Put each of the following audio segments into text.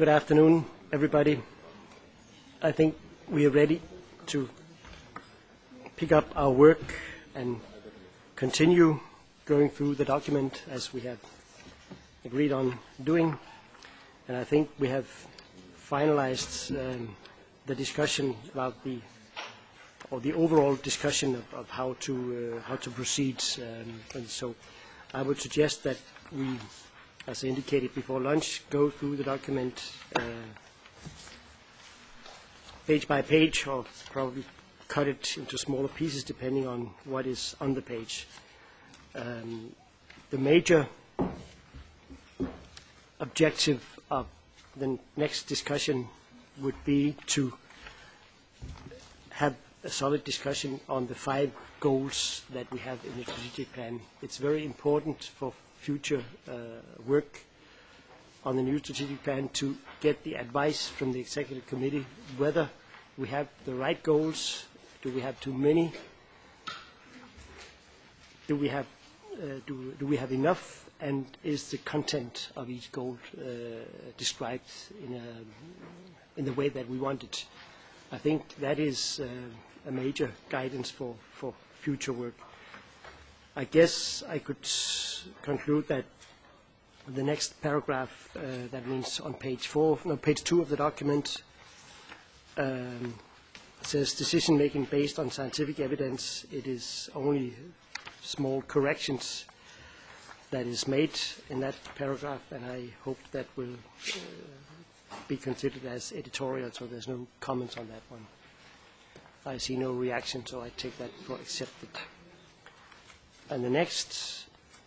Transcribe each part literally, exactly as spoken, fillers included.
Good afternoon, everybody. I think we are ready to pick up our work and continue going through the document as we have agreed on doing. And I think we have finalized um, the discussion about the or the overall discussion of, of how to uh, how to proceed. Um, and so I would suggest that we, as I indicated before lunch, go through the document uh, page by page, or probably cut it into smaller pieces depending on what is on the page. Um, the major objective of the next discussion would be to have a solid discussion on the five goals that we have in the strategic plan. It's very important for future uh, work on the new strategic plan to get the advice from the executive committee whether we have the right goals, do we have too many, do we have uh, do, do we have enough, and is the content of each goal uh, described in a in the way that we want it. I think that is uh, a major guidance for, for future work. I guess I could conclude that the next paragraph, uh, that means on page four, no, page two of the document, um, says decision making based on scientific evidence. It is only small corrections that is made in that paragraph, and I hope that will uh, be considered as editorial, so there's no comments on that one. I see no reaction, so I take that for accepted. And the next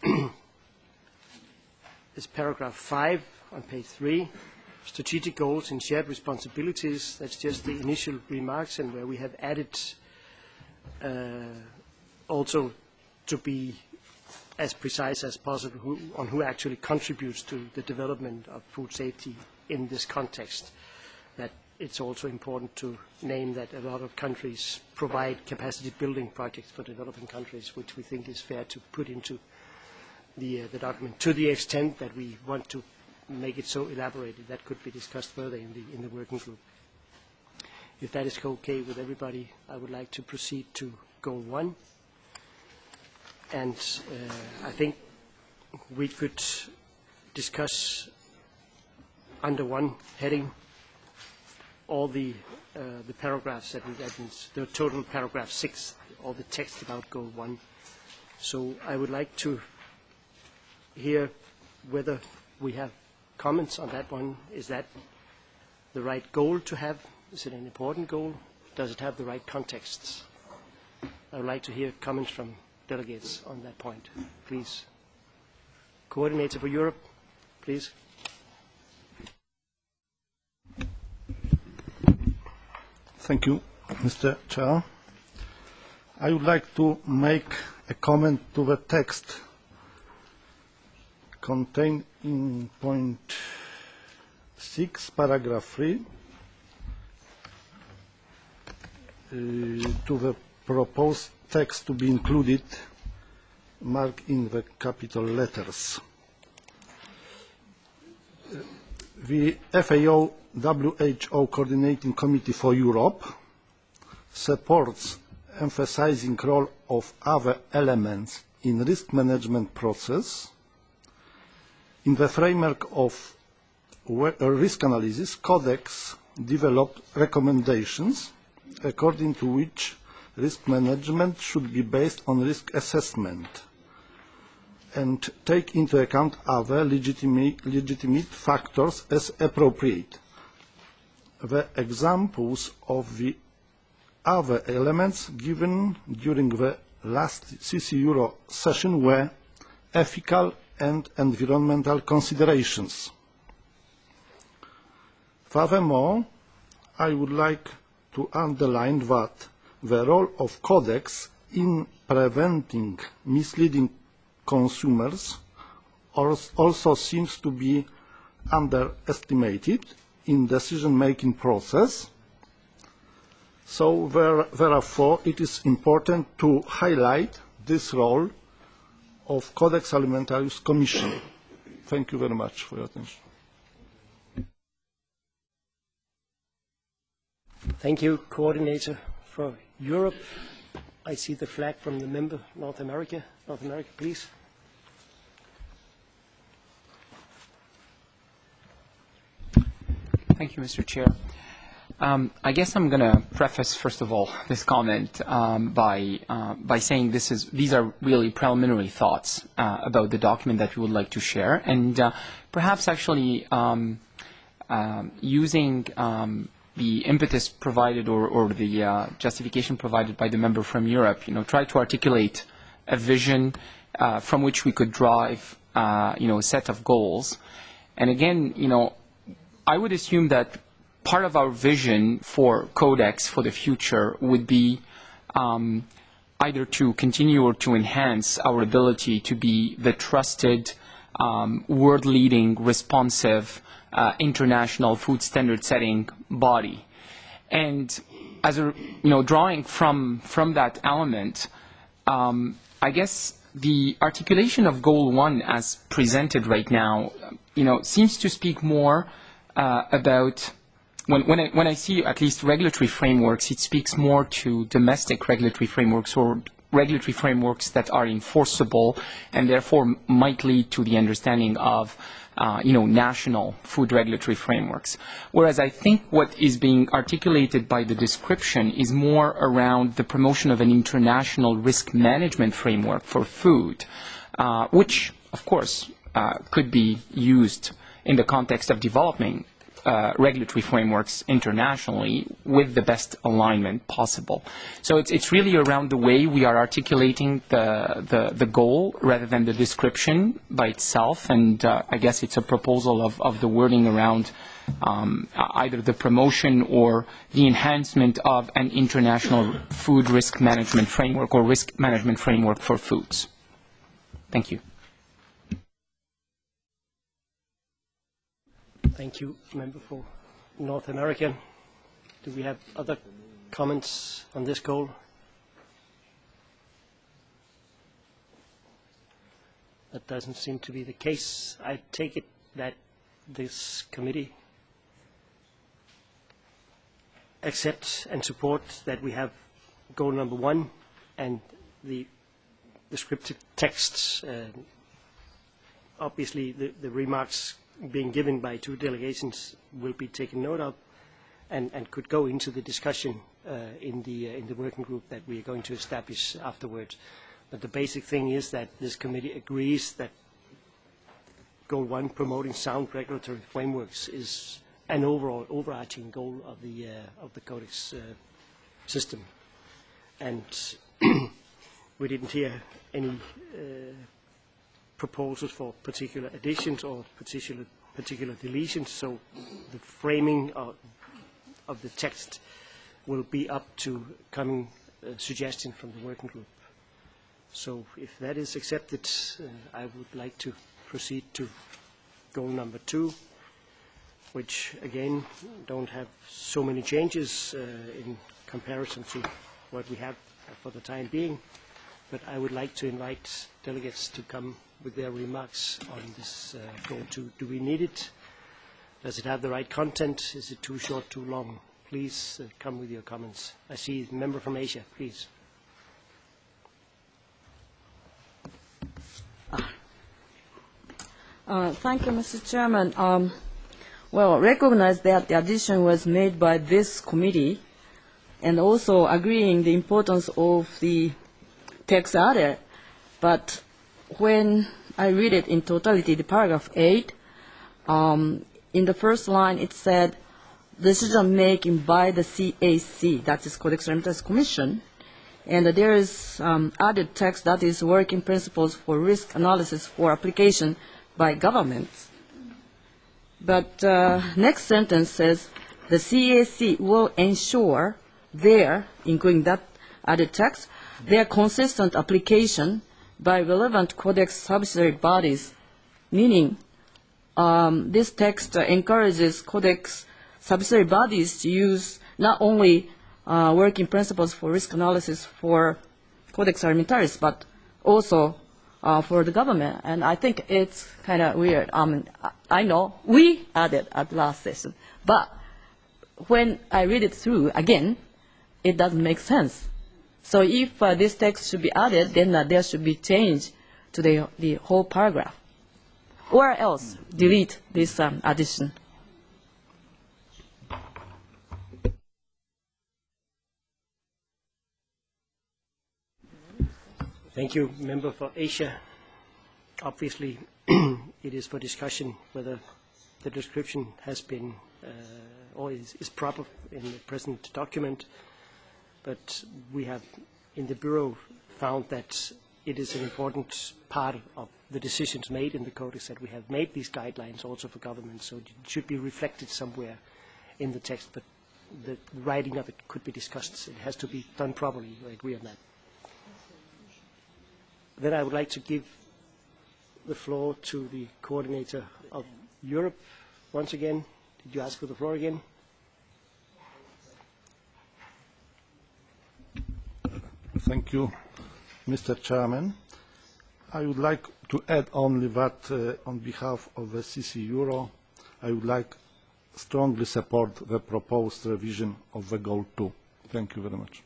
is paragraph five on page three, strategic goals and shared responsibilities. That's just the initial remarks, and where we have added uh, also to be as precise as possible who, on who actually contributes to the development of food safety in this context. That it's also important to name that a lot of countries provide capacity building projects for developing countries, which we think is fair to put into the, uh, the document, to the extent that we want to make it so elaborated. That could be discussed further in the, in the working group. If that is okay with everybody, I would like to proceed to goal one. And uh, I think we could discuss under one heading all the, uh, the paragraphs that we, that means the total paragraph six, all the text about goal one. So I would like to hear whether we have comments on that one. Is that the right goal to have? Is it an important goal? Does it have the right contexts? I would like to hear comments from delegates on that point, please. Coordinator for Europe, please. Thank you, Mister Chair. I would like to make a comment to the text contained in point six, paragraph three, uh, to the proposed text to be included, marked in the capital letters. The F A O W H O Coordinating Committee for Europe supports emphasizing the role of other elements in risk management process. In the framework of a risk analysis, Codex developed recommendations according to which risk management should be based on risk assessment and take into account other legitimate, legitimate factors as appropriate. The examples of the other elements given during the last C C Euro session were ethical and environmental considerations. Furthermore, I would like to underline that the role of Codex in preventing misleading consumers also seems to be underestimated in the decision-making process. So there, therefore, it is important to highlight this role of Codex Alimentarius Commission. Thank you very much for your attention. Thank you, Coordinator for Europe. I see the flag from the member, North America. North America, please. Thank you, Mister Chair. Um, I guess I'm going to preface, first of all, this comment um, by uh, by saying this is these are really preliminary thoughts uh, about the document that we would like to share, and uh, perhaps actually um, um, using um, the impetus provided or, or the uh, justification provided by the member from Europe, you know, try to articulate a vision uh, from which we could drive, uh, you know, a set of goals, and again, you know, I would assume that part of our vision for Codex for the future would be um, either to continue or to enhance our ability to be the trusted, um, world-leading, responsive, uh, international food standard-setting body. And as a, you know, drawing from from that element, um, I guess the articulation of Goal One as presented right now, you know, seems to speak more uh, about. When, when, I, when I see at least regulatory frameworks, it speaks more to domestic regulatory frameworks or regulatory frameworks that are enforceable and therefore might lead to the understanding of, uh, you know, national food regulatory frameworks. Whereas I think what is being articulated by the description is more around the promotion of an international risk management framework for food, uh, which, of course, uh, could be used in the context of developing Uh, regulatory frameworks internationally with the best alignment possible. So it's, it's really around the way we are articulating the, the, the goal rather than the description by itself. And uh, I guess it's a proposal of, of the wording around um, either the promotion or the enhancement of an international food risk management framework or risk management framework for foods. Thank you. Thank you, Member for North America. Do we have other comments on this goal? That doesn't seem to be the case. I take it that this committee accepts and supports that we have goal number one and the descriptive texts. Uh, obviously, the, the remarks being given by two delegations will be taken note of and, and could go into the discussion uh, in, the, uh, in the working group that we are going to establish afterwards. But the basic thing is that this committee agrees that goal one, promoting sound regulatory frameworks, is an overall overarching goal of the, uh, of the Codex uh, system. And we didn't hear any uh, proposals for particular additions or particular particular deletions, so the framing of, of the text will be up to coming uh, suggestion from the working group. So if that is accepted, uh, I would like to proceed to goal number two, which again don't have so many changes uh, in comparison to what we have for the time being, but I would like to invite delegates to come with their remarks on this uh, goal two. Do we need it? Does it have the right content? Is it too short, too long? Please uh, come with your comments. I see a member from Asia, please. Uh, thank you, Mister Chairman. Um, well, recognize that the addition was made by this committee and also agreeing the importance of the text added, but when I read it in totality, the paragraph eight, um, in the first line it said, decision making by the C A C, that is Codex Alimentarius Commission, and uh, there is um, added text that is working principles for risk analysis for application by governments. But uh, next sentence says, the C A C will ensure their, including that added text, their consistent application by relevant Codex subsidiary bodies, meaning um, this text uh, encourages Codex subsidiary bodies to use not only uh, working principles for risk analysis for Codex Alimentarius, but also uh, for the government. And I think it's kind of weird. Um, I know we added at last session, but when I read it through again, it doesn't make sense. So if uh, this text should be added, then uh, there should be change to the, the whole paragraph. Or else delete this um, addition. Thank you, Member for Asia. Obviously, it is for discussion whether the description has been uh, or is, is proper in the present document. But we have, in the Bureau, found that it is an important part of the decisions made in the Codex that we have made these guidelines also for government, so it should be reflected somewhere in the text, but the writing of it could be discussed. It has to be done properly. I agree on that. Then I would like to give the floor to the coordinator of Europe once again. Did you ask for the floor again? Thank you, Mister Chairman. I would like to add only that uh, on behalf of the C C Euro, I would like strongly support the proposed revision of the Goal two. Thank you very much.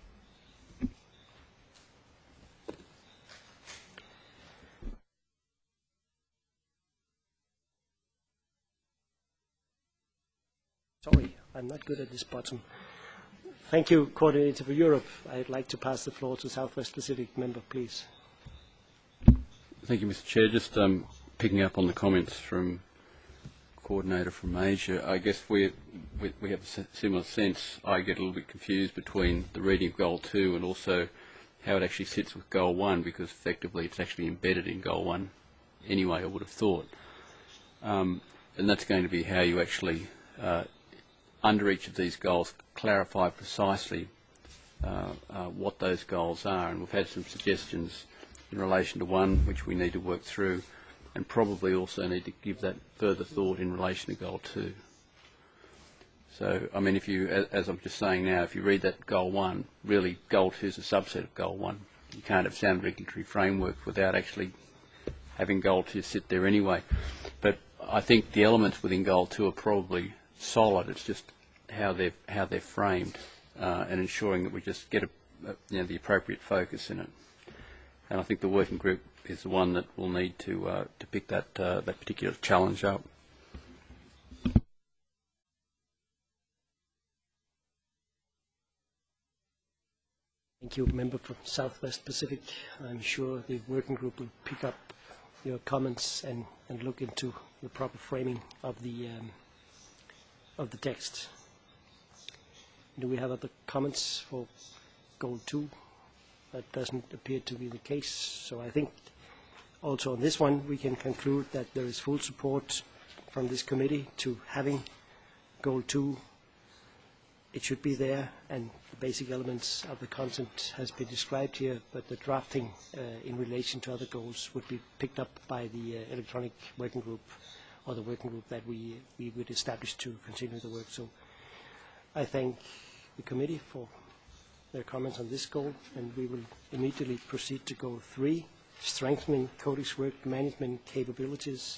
Sorry, I'm not good at this bottom. Thank you, Coordinator for Europe. I'd like to pass the floor to Southwest Pacific member, please. Thank you, Mister Chair. Just um, picking up on the comments from Coordinator from Asia, I guess we, we, we have a similar sense. I get a little bit confused between the reading of Goal two and also how it actually sits with Goal one, because effectively it's actually embedded in Goal one anyway, I would have thought. Um, and that's going to be how you actually uh, under each of these goals, clarify precisely uh, uh, what those goals are. And we've had some suggestions in relation to one, which we need to work through, and probably also need to give that further thought in relation to Goal two. So, I mean, if you, as, as I'm just saying now, if you read that Goal one, really Goal two is a subset of Goal one. You can't have sound regulatory framework without actually having Goal two sit there anyway. But I think the elements within Goal two are probably solid. It's just how they're how they're framed uh, and ensuring that we just get a, a, you know, the appropriate focus in it. And I think the working group is the one that will need to uh, to pick that uh, that particular challenge up. Thank you, Member from Southwest Pacific. I'm sure the working group will pick up your comments and, and look into the proper framing of the um, of the text. Do we have other comments for Goal two? That doesn't appear to be the case. So I think also on this one we can conclude that there is full support from this committee to having Goal two. It should be there, and the basic elements of the content has been described here, but the drafting uh, in relation to other goals would be picked up by the uh, electronic working group, or the working group that we, we would establish to continue the work. So I thank the committee for their comments on this goal, and we will immediately proceed to Goal three, strengthening Codex work management capabilities.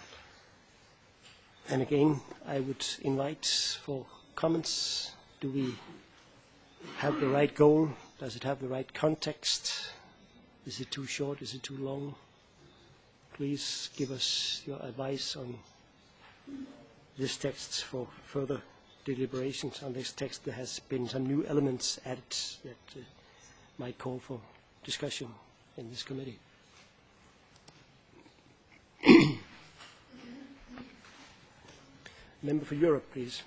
And again, I would invite for comments. Do we have the right goal? Does it have the right context? Is it too short? Is it too long? Please give us your advice on this text for further deliberations on this text. There has been some new elements added that uh, might call for discussion in this committee. Member for Europe, please.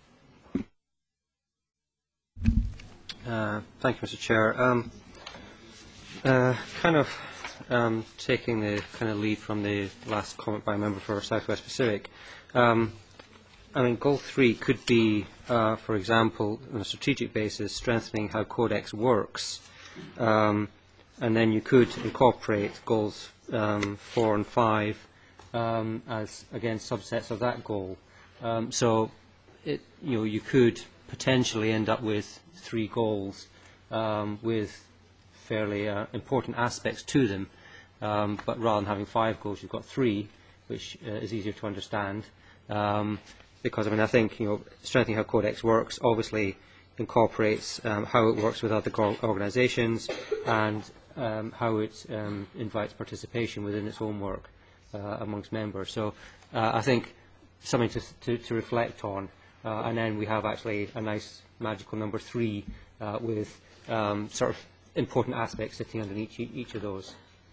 Uh, thank you, Mister Chair. Um, uh, kind of um, taking the kind of lead from the last comment by a member for Southwest Pacific. Um, I mean, Goal three could be, uh, for example, on a strategic basis, strengthening how Codex works, um, and then you could incorporate goals um, four and five um, as again subsets of that goal. Um, so, it, you know, you could potentially end up with three goals um, with fairly uh, important aspects to them, um, but rather than having five goals, you've got three, which uh, is easier to understand. Um, because I mean I think you know strengthening how Codex works obviously incorporates um, how it works with other organisations and um, how it um, invites participation within its own work uh, amongst members. So uh, I think something to, to, to reflect on. Uh, and then we have actually a nice magical number three uh, with um, sort of important aspects sitting underneath each, each of those.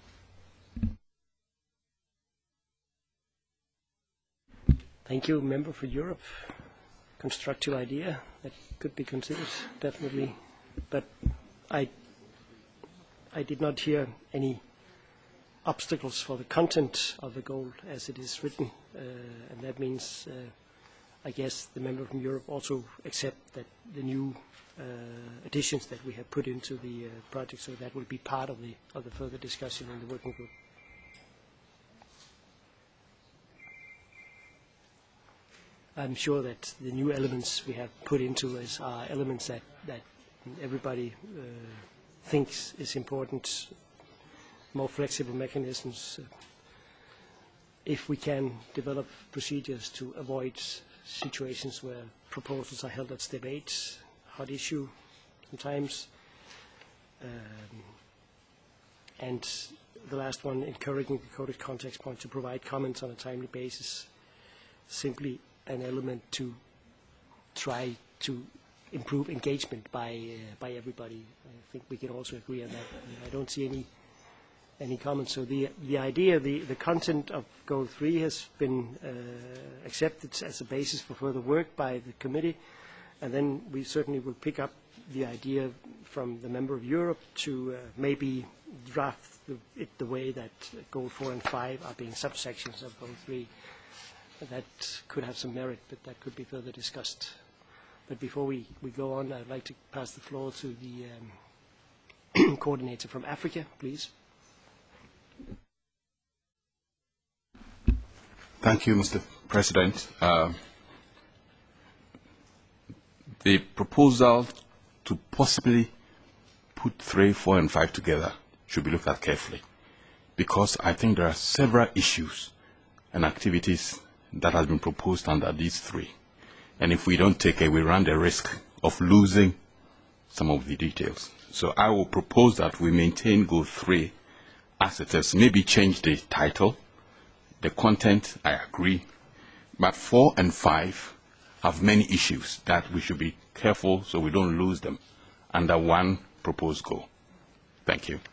Thank you, Member for Europe. Constructive idea that could be considered, definitely. But I, I did not hear any obstacles for the content of the goal as it is written, uh, and that means, uh, I guess, the member from Europe also accept that the new uh, additions that we have put into the uh, project, so that will be part of the of the further discussion in the working group. I'm sure that the new elements we have put into this are elements that, that everybody uh, thinks is important, more flexible mechanisms. Uh, if we can develop procedures to avoid situations where proposals are held at step eight, hot issue sometimes. Um, and the last one, encouraging the coded context point to provide comments on a timely basis, simply an element to try to improve engagement by uh, by everybody. I think we can also agree on that. I don't see any any comments. So the the idea, the the content of goal three has been uh, accepted as a basis for further work by the committee, and then we certainly will pick up the idea from the member of Europe to uh, maybe draft the, it the way that goal four and five are being subsections of goal three. That could have some merit, but that could be further discussed. But before we, we go on, I'd like to pass the floor to the um, coordinator from Africa, please. Thank you, Mister President. Uh, the proposal to possibly put three, four, and five together should be looked at carefully, because I think there are several issues and activities that has been proposed under these three. And if we don't take it, we run the risk of losing some of the details. So I will propose that we maintain goal three as it is, maybe change the title, the content, I agree, but four and five have many issues that we should be careful so we don't lose them under one proposed goal. Thank you.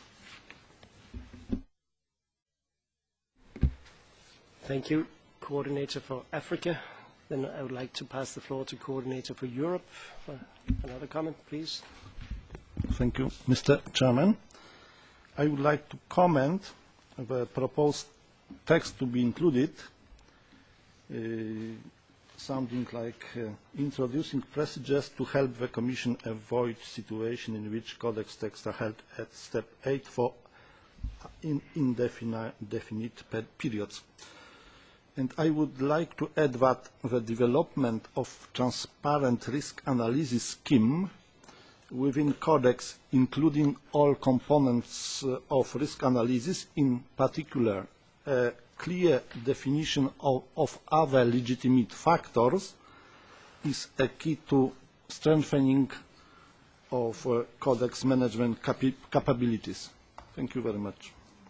Thank you, Coordinator for Africa. Then I would like to pass the floor to Coordinator for Europe for another comment, please. Thank you, Mister Chairman. I would like to comment on the proposed text to be included, uh, something like uh, introducing procedures to help the Commission avoid situation in which Codex texts are held at step eight for in indefinite definite periods. And I would like to add that the development of transparent risk analysis scheme within Codex, including all components uh, of risk analysis, in particular a clear definition of, of other legitimate factors, is a key to strengthening of uh, Codex management capi capabilities. Thank you very much.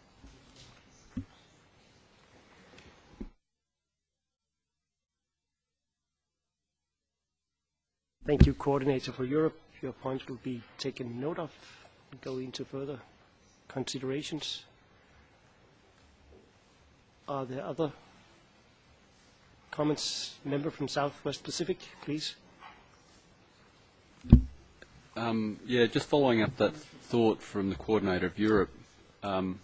Thank you, Coordinator for Europe. Your point will be taken note of and go into further considerations. Are there other comments? Member from Southwest Pacific, please. Um, yeah, just following up that thought from the Coordinator of Europe. Um,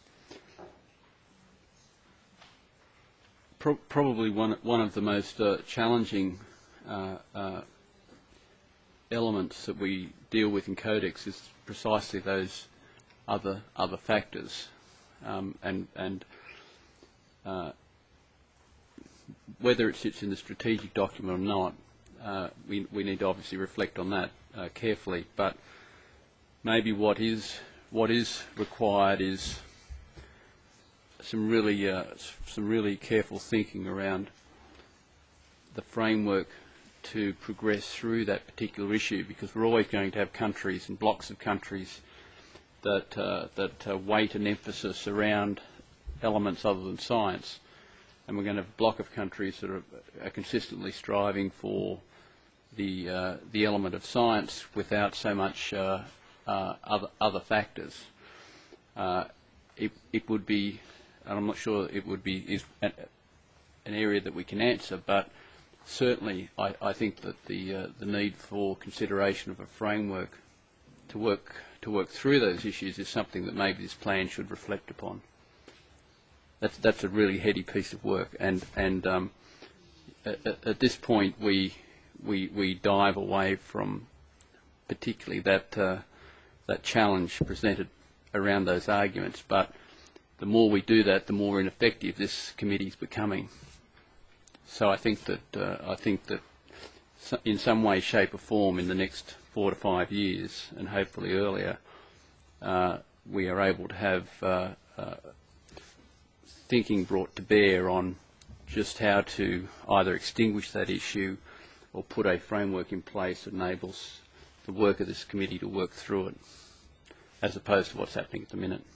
pro probably one, one of the most uh, challenging uh, uh, elements that we deal with in Codex is precisely those other other factors, um, and and uh, whether it sits in the strategic document or not, uh, we we need to obviously reflect on that uh, carefully. But maybe what is what is required is some really uh, some really careful thinking around the framework to progress through that particular issue, because we're always going to have countries and blocks of countries that, uh, that uh, weight an emphasis around elements other than science. And we're going to have a block of countries that are, are consistently striving for the, uh, the element of science without so much uh, uh, other, other factors. Uh, it, it would be, and I'm not sure it would be is an, an area that we can answer, but certainly I, I think that the, uh, the need for consideration of a framework to work, to work through those issues is something that maybe this plan should reflect upon. That's, that's a really heady piece of work, and, and um, at, at this point we, we, we dive away from particularly that, uh, that challenge presented around those arguments, but the more we do that, the more ineffective this committee is becoming. So I think that, uh, I think that in some way, shape or form in the next four to five years, and hopefully earlier, uh, we are able to have uh, uh, thinking brought to bear on just how to either extinguish that issue or put a framework in place that enables the work of this committee to work through it, as opposed to what's happening at the minute.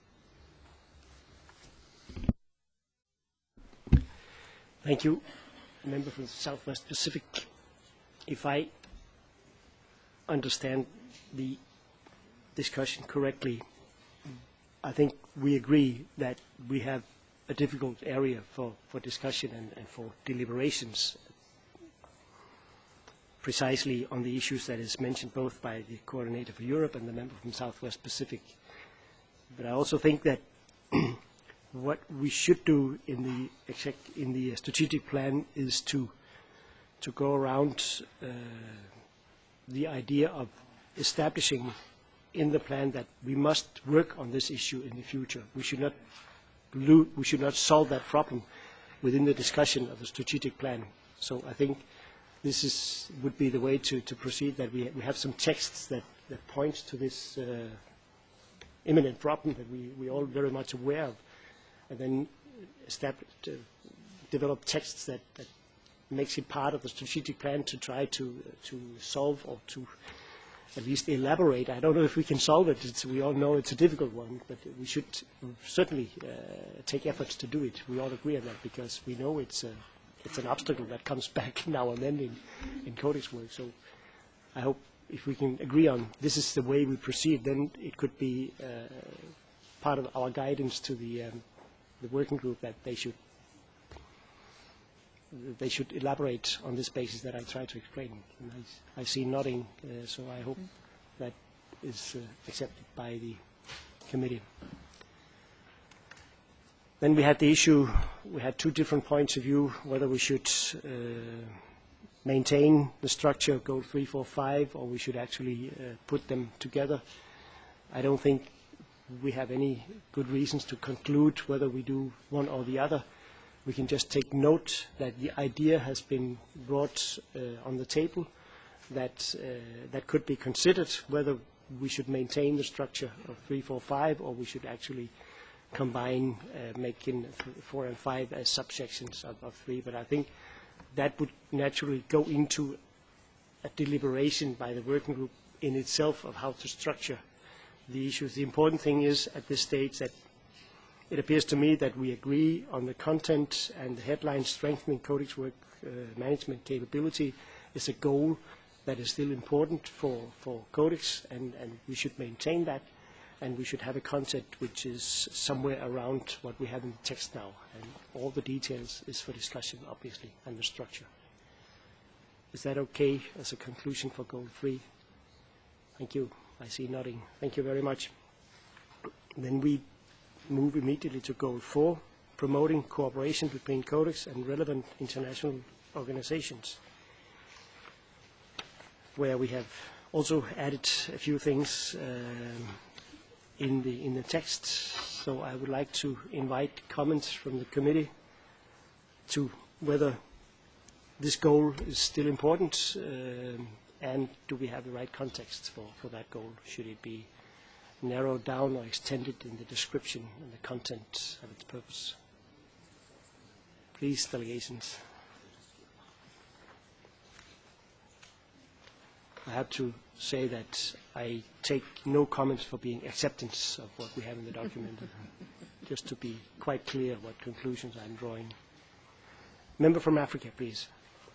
Thank you. Member from the Southwest Pacific. If I understand the discussion correctly, I think we agree that we have a difficult area for, for discussion and, and for deliberations, precisely on the issues that is mentioned both by the coordinator for Europe and the member from Southwest Pacific. But I also think that what we should do in the, in the strategic plan is to, to go around uh, the idea of establishing in the plan that we must work on this issue in the future. We should not, lo we should not solve that problem within the discussion of the strategic plan. So I think this is, would be the way to, to proceed, that we, we have some texts that, that point to this uh, imminent problem that we, we are all very much aware of, and then establish, uh, develop texts that, that makes it part of the strategic plan to try to, uh, to solve or to at least elaborate. I don't know if we can solve it. It's, we all know it's a difficult one, but we should certainly uh, take efforts to do it. We all agree on that, because we know it's, a, it's an obstacle that comes back now and then in, in Codex work. So I hope if we can agree on this is the way we proceed, then it could be uh, part of our guidance to the, um, the working group that they should they should elaborate on this basis that I try to explain. And I, I see nodding, uh, so I hope that is uh, accepted by the committee. Then we had the issue, we had two different points of view, whether we should uh, maintain the structure of goal three, four, five, or we should actually uh, put them together. I don't think we have any good reasons to conclude whether we do one or the other. We can just take note that the idea has been brought uh, on the table, that uh, that could be considered whether we should maintain the structure of three, four, five, or we should actually combine, uh, making four and five as subsections of, of three. But I think that would naturally go into a deliberation by the working group in itself of how to structure the issues. The important thing is at this stage that it appears to me that we agree on the content, and the headline strengthening Codex work uh, management capability is a goal that is still important for, for Codex, and, and we should maintain that, and we should have a content which is somewhere around what we have in the text now, and all the details is for discussion, obviously, and the structure. Is that okay as a conclusion for goal three? Thank you. I see nodding. Thank you very much. Then we move immediately to goal four, promoting cooperation between Codex and relevant international organizations, where we have also added a few things um, in the in the text. So I would like to invite comments from the committee to whether this goal is still important, um, and do we have the right context for, for that goal? Should it be narrowed down or extended in the description and the content of its purpose? Please, delegations. have to say that I take no comments for being acceptance of what we have in the document, just to be quite clear what conclusions I'm drawing. Member from Africa, please.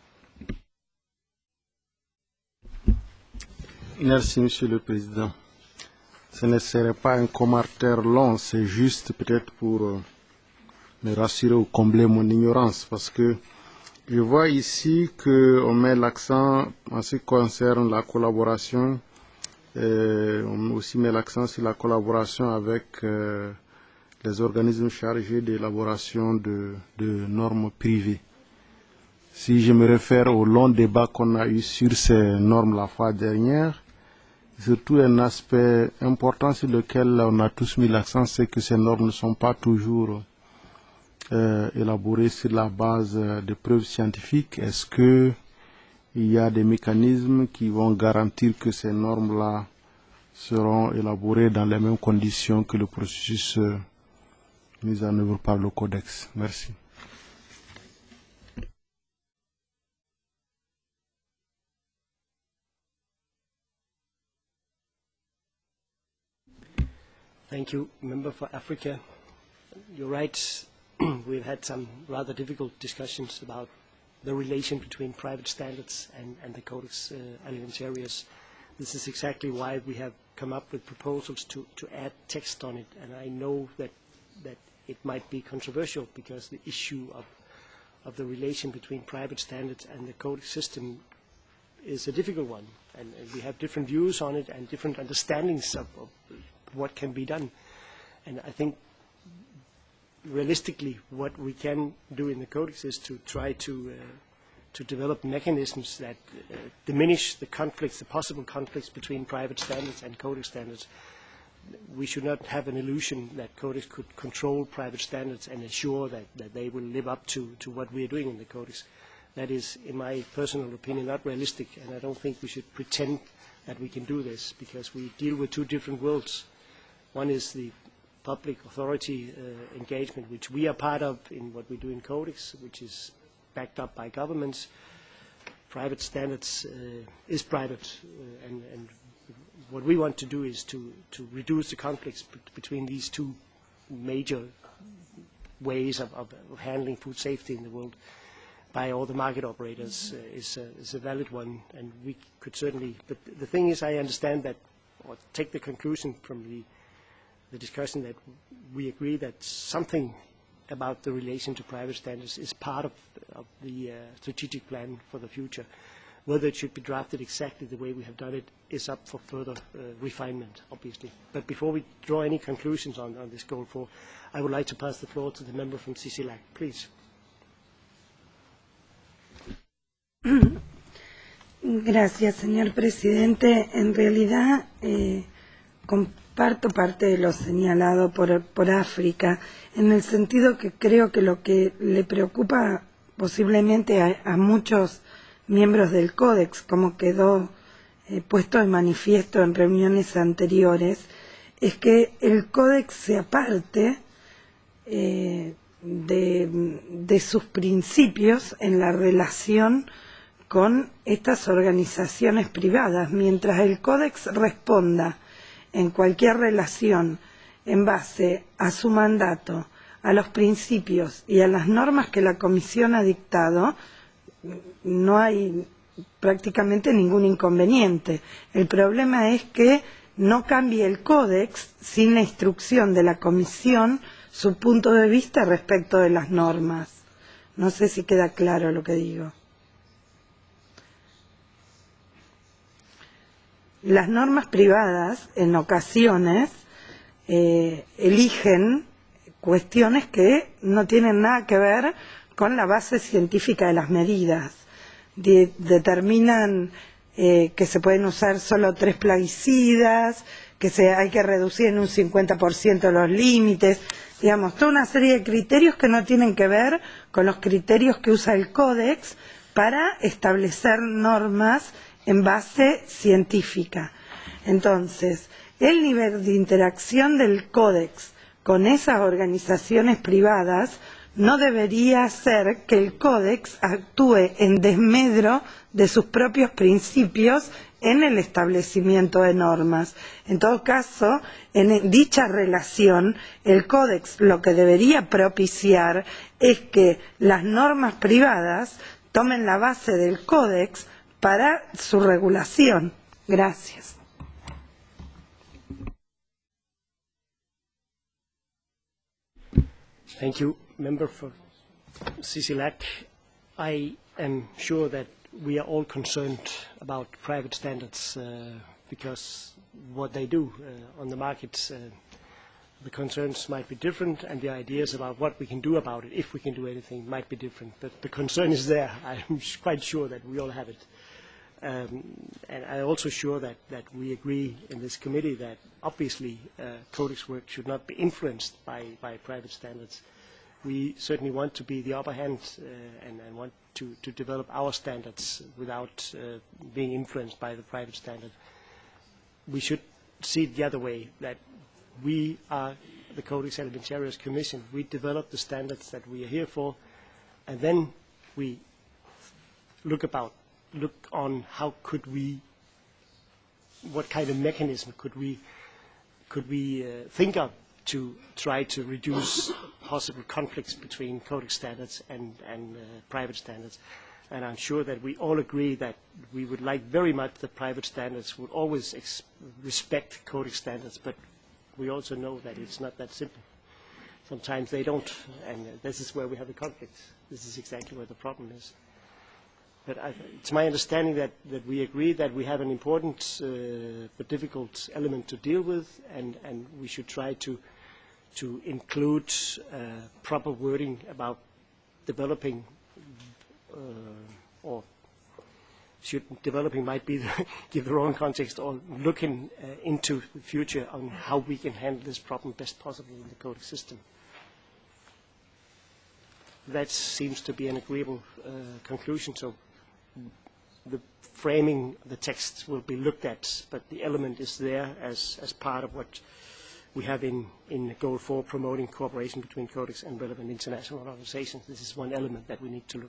Merci, Monsieur le Président. Ce ne serait pas un commentaire long, c'est juste peut-être pour euh, me rassurer ou combler mon ignorance, parce que je vois ici qu'on met l'accent en ce qui concerne la collaboration, euh, on aussi met l'accent sur la collaboration avec euh, les organismes chargés d'élaboration de, de normes privées. Si je me réfère au long débat qu'on a eu sur ces normes la fois dernière, surtout un aspect important sur lequel on a tous mis l'accent, c'est que ces normes ne sont pas toujours euh, élaborées sur la base de preuves scientifiques. Est-ce qu'il y a des mécanismes qui vont garantir que ces normes-là seront élaborées dans les mêmes conditions que le processus euh, mis en œuvre par le Codex? Merci. Thank you, Member for Africa. You're right, we've had some rather difficult discussions about the relation between private standards and, and the Codex uh, Alimentarius. This is exactly why we have come up with proposals to, to add text on it, and I know that, that it might be controversial because the issue of, of the relation between private standards and the Codex system is a difficult one, and, and we have different views on it and different understandings of, of what can be done. And I think realistically what we can do in the Codex is to try to, uh, to develop mechanisms that uh, diminish the conflicts, the possible conflicts between private standards and Codex standards. We should not have an illusion that Codex could control private standards and ensure that, that they will live up to, to what we are doing in the Codex. That is, in my personal opinion, not realistic, and I don't think we should pretend that we can do this, because we deal with two different worlds. One is the public authority uh, engagement, which we are part of in what we do in Codex, which is backed up by governments. Private standards uh, is private, uh, and, and what we want to do is to, to reduce the conflicts b between these two major ways of, of, of handling food safety in the world by all the market operators uh, is, uh, is a valid one, and we could certainly, but the thing is, I understand that, or take the conclusion from the the discussion that we agree that something about the relation to private standards is part of, of the uh, strategic plan for the future. Whether it should be drafted exactly the way we have done it is up for further uh, refinement, obviously. But before we draw any conclusions on, on this goal four, I would like to pass the floor to the member from CICILAC, please. Gracias, señor presidente. En realidad, eh, comparto parte de lo señalado por, por África, en el sentido que creo que lo que le preocupa posiblemente a, a muchos miembros del Códex, como quedó eh, puesto de manifiesto en reuniones anteriores, es que el Códex se aparte eh, de, de sus principios en la relación con estas organizaciones privadas, mientras el Códex responda en cualquier relación en base a su mandato, a los principios y a las normas que la Comisión ha dictado, no hay prácticamente ningún inconveniente. El problema es que no cambie el Códex sin la instrucción de la Comisión su punto de vista respecto de las normas. No sé si queda claro lo que digo. Las normas privadas, en ocasiones, eh, eligen cuestiones que no tienen nada que ver con la base científica de las medidas. De, determinan eh, que se pueden usar solo tres plaguicidas, que se, hay que reducir en un cincuenta por ciento los límites, digamos, toda una serie de criterios que no tienen que ver con los criterios que usa el Códex para establecer normas en base científica. Entonces, el nivel de interacción del Códex con esas organizaciones privadas no debería hacer que el Códex actúe en desmedro de sus propios principios en el establecimiento de normas. En todo caso, en dicha relación, el Códex lo que debería propiciar es que las normas privadas tomen la base del Códex para su regulación. Gracias. Thank you, Member for Sisilac. I am sure that we are all concerned about private standards uh, because what they do uh, on the markets, uh, the concerns might be different and the ideas about what we can do about it, if we can do anything, might be different. But the concern is there. I'm quite sure that we all have it. Um, and I'm also sure that, that we agree in this committee that obviously uh, Codex work should not be influenced by, by private standards. We certainly want to be the upper hand uh, and, and want to, to develop our standards without uh, being influenced by the private standard. We should see it the other way, that we are the Codex Alimentarius Commission. We develop the standards that we are here for, and then we look about, look on how could we, what kind of mechanism could we, could we uh, think of to try to reduce possible conflicts between Codex standards and, and uh, private standards. And I'm sure that we all agree that we would like very much that private standards would always ex respect Codex standards, but we also know that it's not that simple. Sometimes they don't, and this is where we have the conflict. This is exactly where the problem is. But I, it's my understanding that, that we agree that we have an important uh, but difficult element to deal with, and, and we should try to, to include uh, proper wording about developing, uh, or should developing might be the, give the wrong context, or looking uh, into the future on how we can handle this problem best possible in the Codex system. That seems to be an agreeable uh, conclusion. So the framing of the text will be looked at, but the element is there as, as part of what we have in, in Goal four, promoting cooperation between Codex and relevant international organizations. This is one element that we need to look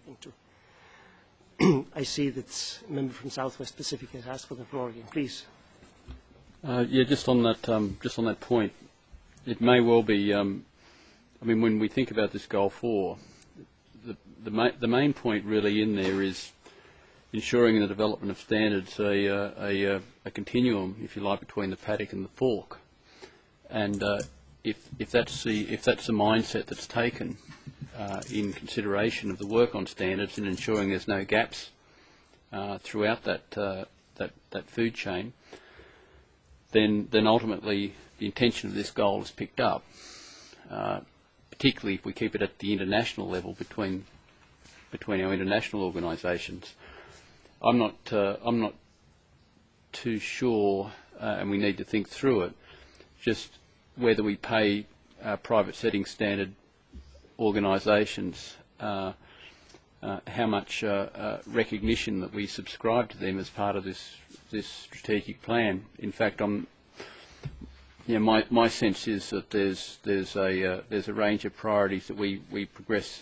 into. I see that a member from Southwest Pacific has asked for the floor again. Please. Uh, yeah, just on that, um, just on that point, it may well be. Um, I mean, when we think about this Goal four, the the, ma the main point really in there is ensuring the development of standards a, uh, a, uh, a continuum, if you like, between the paddock and the fork. And uh, if, if, that's the, if that's the mindset that's taken uh, in consideration of the work on standards and ensuring there's no gaps uh, throughout that, uh, that, that food chain, then, then ultimately the intention of this goal is picked up, uh, particularly if we keep it at the international level between, between our international organisations. I'm not, uh, I'm not too sure, uh, and we need to think through it, just whether we pay uh, private setting standard organisations uh, uh, how much uh, uh, recognition that we subscribe to them as part of this, this strategic plan. In fact, I'm, you know, my, my sense is that there's, there's, a, uh, there's a range of priorities that we, we progress,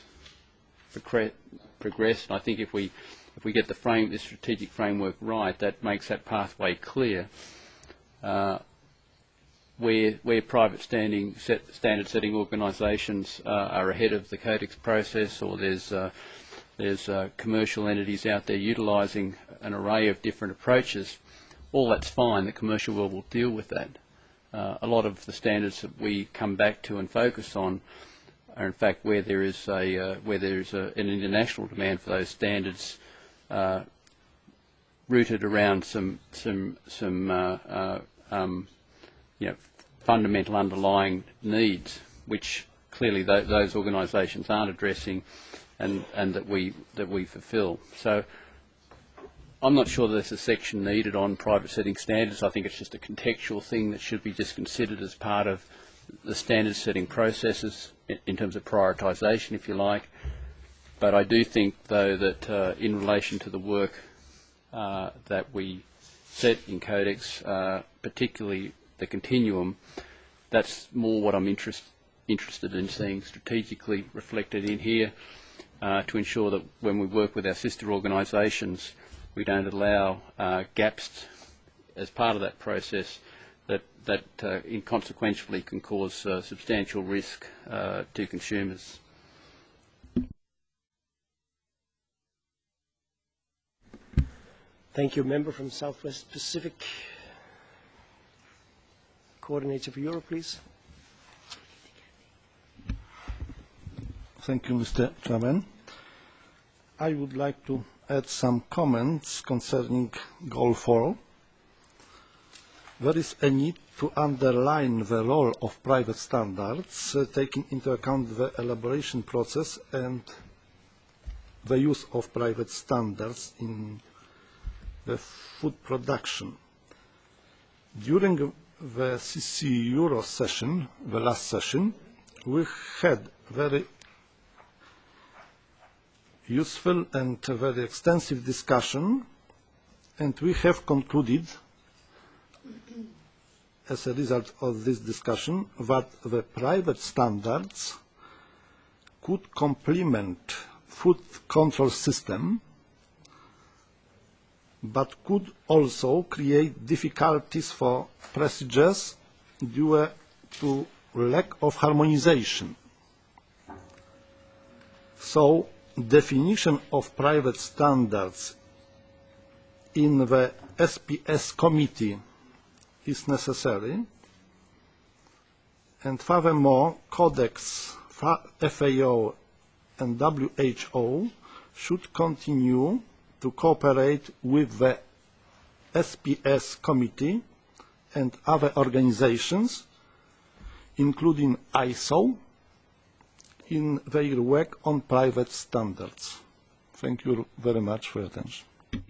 progress, and I think if we If we get the frame, this strategic framework right, that makes that pathway clear. Uh, where, where private standing set, standard setting organisations uh, are ahead of the Codex process, or there's, uh, there's uh, commercial entities out there utilising an array of different approaches, all that's fine. The commercial world will deal with that. Uh, a lot of the standards that we come back to and focus on are, in fact, where there is a uh, where there is a, an international demand for those standards. Uh, rooted around some some some uh, uh, um, you know, fundamental underlying needs, which clearly th those organisations aren't addressing, and and that we that we fulfil. So I'm not sure there's a section needed on private setting standards. I think it's just a contextual thing that should be just considered as part of the standard setting processes in, in terms of prioritisation, if you like. But I do think, though, that uh, in relation to the work uh, that we set in Codex, uh, particularly the continuum, that's more what I'm interest, interested in seeing strategically reflected in here uh, to ensure that when we work with our sister organisations, we don't allow uh, gaps as part of that process that, that uh, inconsequentially can cause uh, substantial risk uh, to consumers. Thank you. Member from Southwest Pacific. Coordinator for Europe, please. Thank you, Mister Chairman. I would like to add some comments concerning Goal four. There is a need to underline the role of private standards, uh, taking into account the elaboration process and the use of private standards in the food production. During the C C Euro session, the last session, we had very useful and very extensive discussion, and we have concluded as a result of this discussion that the private standards could complement food control system, but could also create difficulties for procedures due to lack of harmonization. So, definition of private standards in the S P S committee is necessary, and furthermore, Codex, F A O and W H O should continue to cooperate with the S P S committee and other organizations, including I S O, in their work on private standards. Thank you very much for your attention.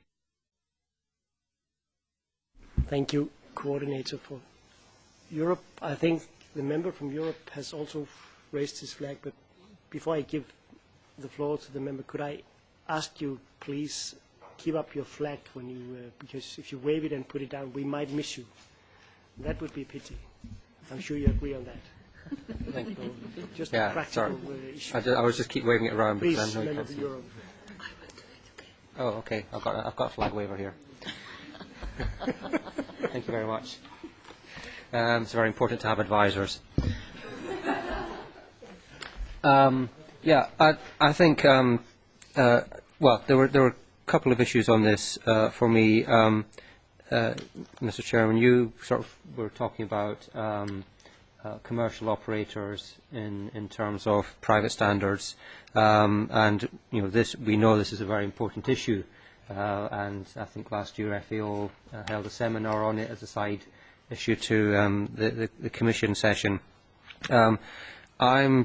Thank you, Coordinator for Europe. I think the member from Europe has also raised his flag, but before I give the floor to the member, could I ask you, please, keep up your flag when you, uh, because if you wave it and put it down, we might miss you. That would be a pity. I'm sure you agree on that. Thank you. Just yeah, a practical sorry. uh, issue. I, just, I was just keep waving it around. Please, because I know you member can't of see. Europe. Oh, okay. I've got, a, I've got a flag waver here. Thank you very much. Um, it's very important to have advisors. Um, yeah, I, I think, um, uh, well, there were, there were a couple of issues on this uh, for me. Um, uh, Mister Chairman, you sort of were talking about um, uh, commercial operators in, in terms of private standards. Um, and, you know, this, we know this is a very important issue. Uh, and I think last year F A O uh, held a seminar on it as a side issue to um, the, the, the Commission session. Um, I'm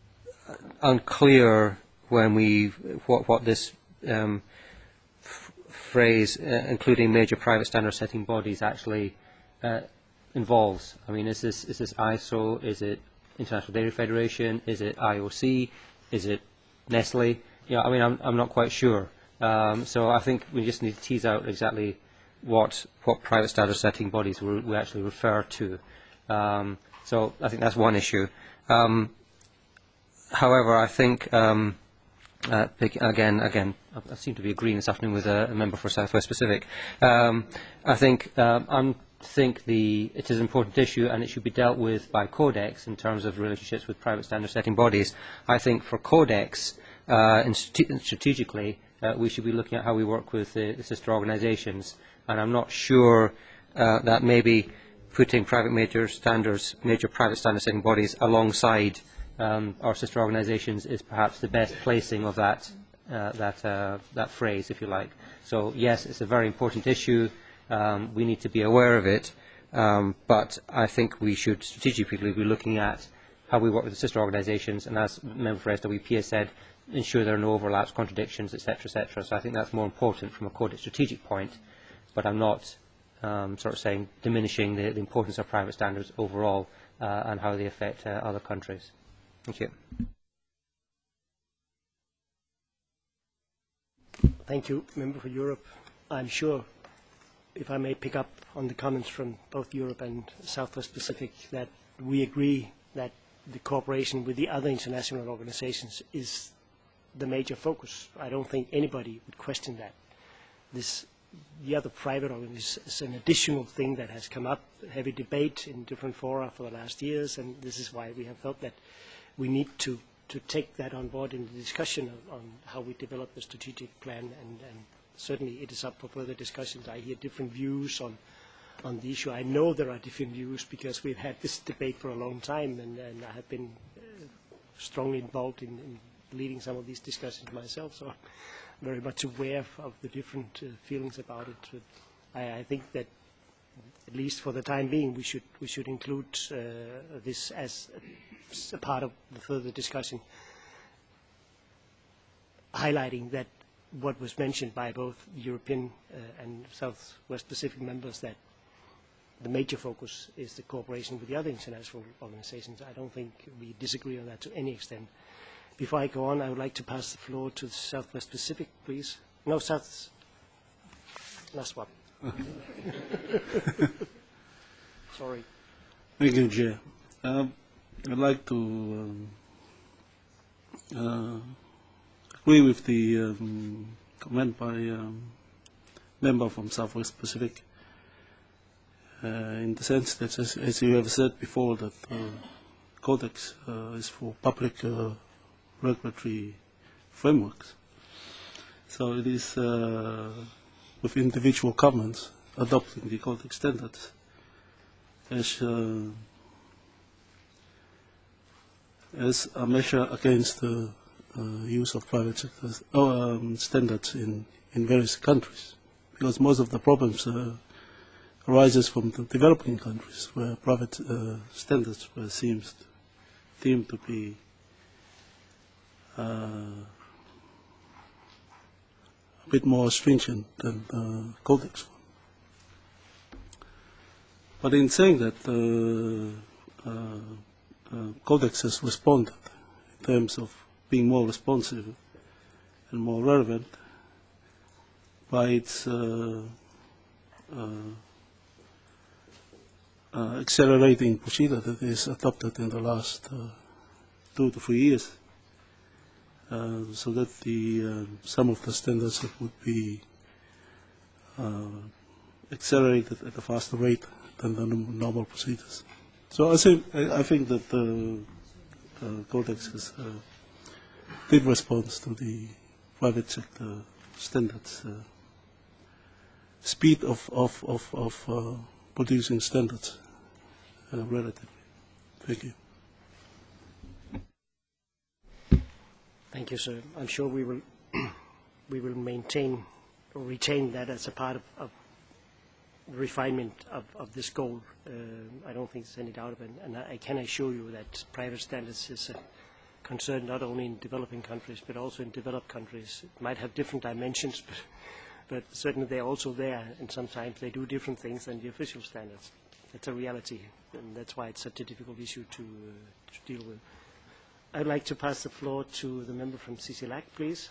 unclear when we what, what this um, f phrase, uh, including major private standard setting bodies, actually uh, involves. I mean, is this is this I S O? Is it International Dairy Federation? Is it I O C? Is it Nestle? You know, I mean, I'm I'm not quite sure. Um, so I think we just need to tease out exactly what what private standard setting bodies we, we actually refer to. Um, so I think that's one issue. Um, however, I think um, uh, again, again, I seem to be agreeing this afternoon with a, a member for Southwest Pacific. Um, I think um, I think the it is an important issue and it should be dealt with by Codex in terms of relationships with private standard setting bodies. I think for Codex, uh, and strate strategically. Uh, we should be looking at how we work with the, the sister organisations, and I'm not sure uh, that maybe putting private major standards, major private standard setting bodies alongside um, our sister organisations is perhaps the best placing of that uh, that uh, that phrase, if you like. So yes, it's a very important issue. Um, we need to be aware of it, um, but I think we should strategically be looking at how we work with the sister organisations, and as Member for S W P has said, ensure there are no overlaps, contradictions, et cetera, et cetera. So I think that's more important from a Codex strategic point, but I'm not um, sort of saying diminishing the, the importance of private standards overall uh, and how they affect uh, other countries. Thank you. Thank you, Member for Europe. I'm sure, if I may pick up on the comments from both Europe and Southwest Pacific, that we agree that the cooperation with the other international organizations is the major focus. I don't think anybody would question that. This the other private organization is an additional thing that has come up, heavy debate in different fora for the last years, and this is why we have felt that we need to, to take that on board in the discussion of, on how we develop the strategic plan, and, and certainly it is up for further discussions. I hear different views on, on the issue. I know there are different views because we've had this debate for a long time, and, and I have been uh, strongly involved in, in leading some of these discussions myself, so I'm very much aware of, of the different uh, feelings about it. But I, I think that, at least for the time being, we should, we should include uh, this as a, as a part of the further discussion, highlighting that what was mentioned by both European uh, and Southwest Pacific members, that the major focus is the cooperation with the other international organizations. I don't think we disagree on that to any extent. Before I go on, I would like to pass the floor to the Southwest Pacific, please. No, South. Last one. Sorry. Thank you, Chair. Um, I'd like to um, uh, agree with the um, comment by um, member from Southwest Pacific, uh, in the sense that, as, as you have said before, that uh, Codex uh, is for public uh, regulatory frameworks. So it is uh, with individual governments adopting the Codex standards as, uh, as a measure against the uh, use of private sectors, oh, um, standards in, in various countries. Because most of the problems uh, arises from the developing countries where private uh, standards were seems deemed to be Uh, a bit more stringent than the Codex one. But in saying that, uh, uh, uh, Codex has responded in terms of being more responsive and more relevant by its uh, uh, uh, accelerating procedure that is adopted in the last uh, two to three years. Uh, so that the uh, some of the standards that would be uh, accelerated at a faster rate than the normal procedures. So I think I, I think that the uh, Codex has uh, did respond to the private sector standards, uh, speed of of of, of uh, producing standards uh, relatively. Thank you. Thank you, sir. I'm sure we will we will maintain or retain that as a part of, of refinement of, of this goal. Uh, I don't think there's any doubt about it. And I, I can assure you that private standards is a concern not only in developing countries but also in developed countries. It might have different dimensions, but, but certainly they're also there, and sometimes they do different things than the official standards. That's a reality, and that's why it's such a difficult issue to, uh, to deal with. I'd like to pass the floor to the member from CICILAC, please.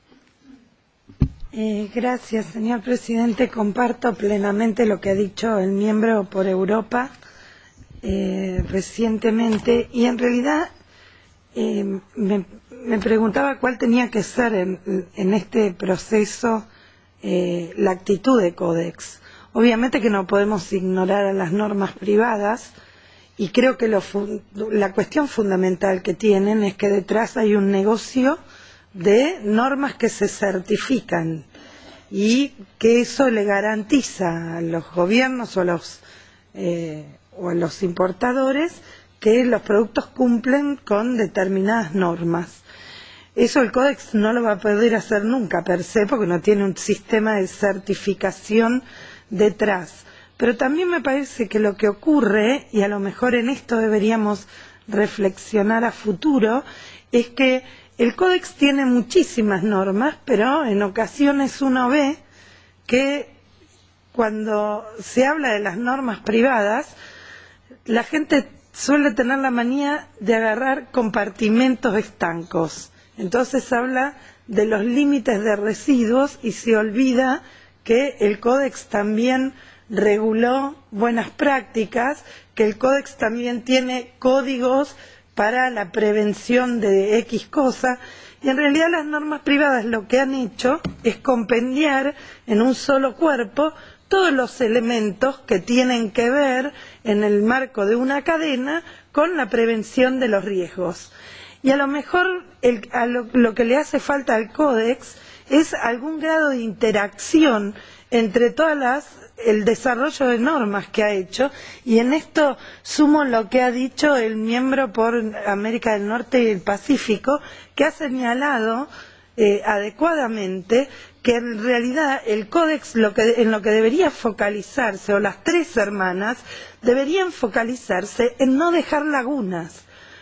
Eh, gracias, señor presidente. Comparto plenamente lo que ha dicho el miembro por Europa eh, recientemente, y en realidad eh, me, me preguntaba cuál tenía que ser en, en este proceso eh, la actitud de Codex. Obviamente que no podemos ignorar a las normas privadas, y creo que lo la cuestión fundamental que tienen es que detrás hay un negocio de normas que se certifican y que eso le garantiza a los gobiernos o a los, eh, o a los importadores que los productos cumplen con determinadas normas. Eso el Codex no lo va a poder hacer nunca per se, porque no tiene un sistema de certificación detrás. Pero también me parece que lo que ocurre, y a lo mejor en esto deberíamos reflexionar a futuro, es que el Codex tiene muchísimas normas, pero en ocasiones uno ve que cuando se habla de las normas privadas, la gente suele tener la manía de agarrar compartimentos estancos. Entonces habla de los límites de residuos y se olvida que el Codex también reguló buenas prácticas, que el Codex también tiene códigos para la prevención de X cosa, Y en realidad las normas privadas lo que han hecho es compendiar en un solo cuerpo todos los elementos que tienen que ver en el marco de una cadena con la prevención de los riesgos. Y a lo mejor el, a lo, lo que le hace falta al Códex es algún grado de interacción entre todas las el desarrollo de normas que ha hecho, y en esto sumo lo que ha dicho el miembro por América del Norte y el Pacífico, que ha señalado eh, adecuadamente que en realidad el Códex lo que, en lo que debería focalizarse, o las tres hermanas, deberían focalizarse en no dejar lagunas,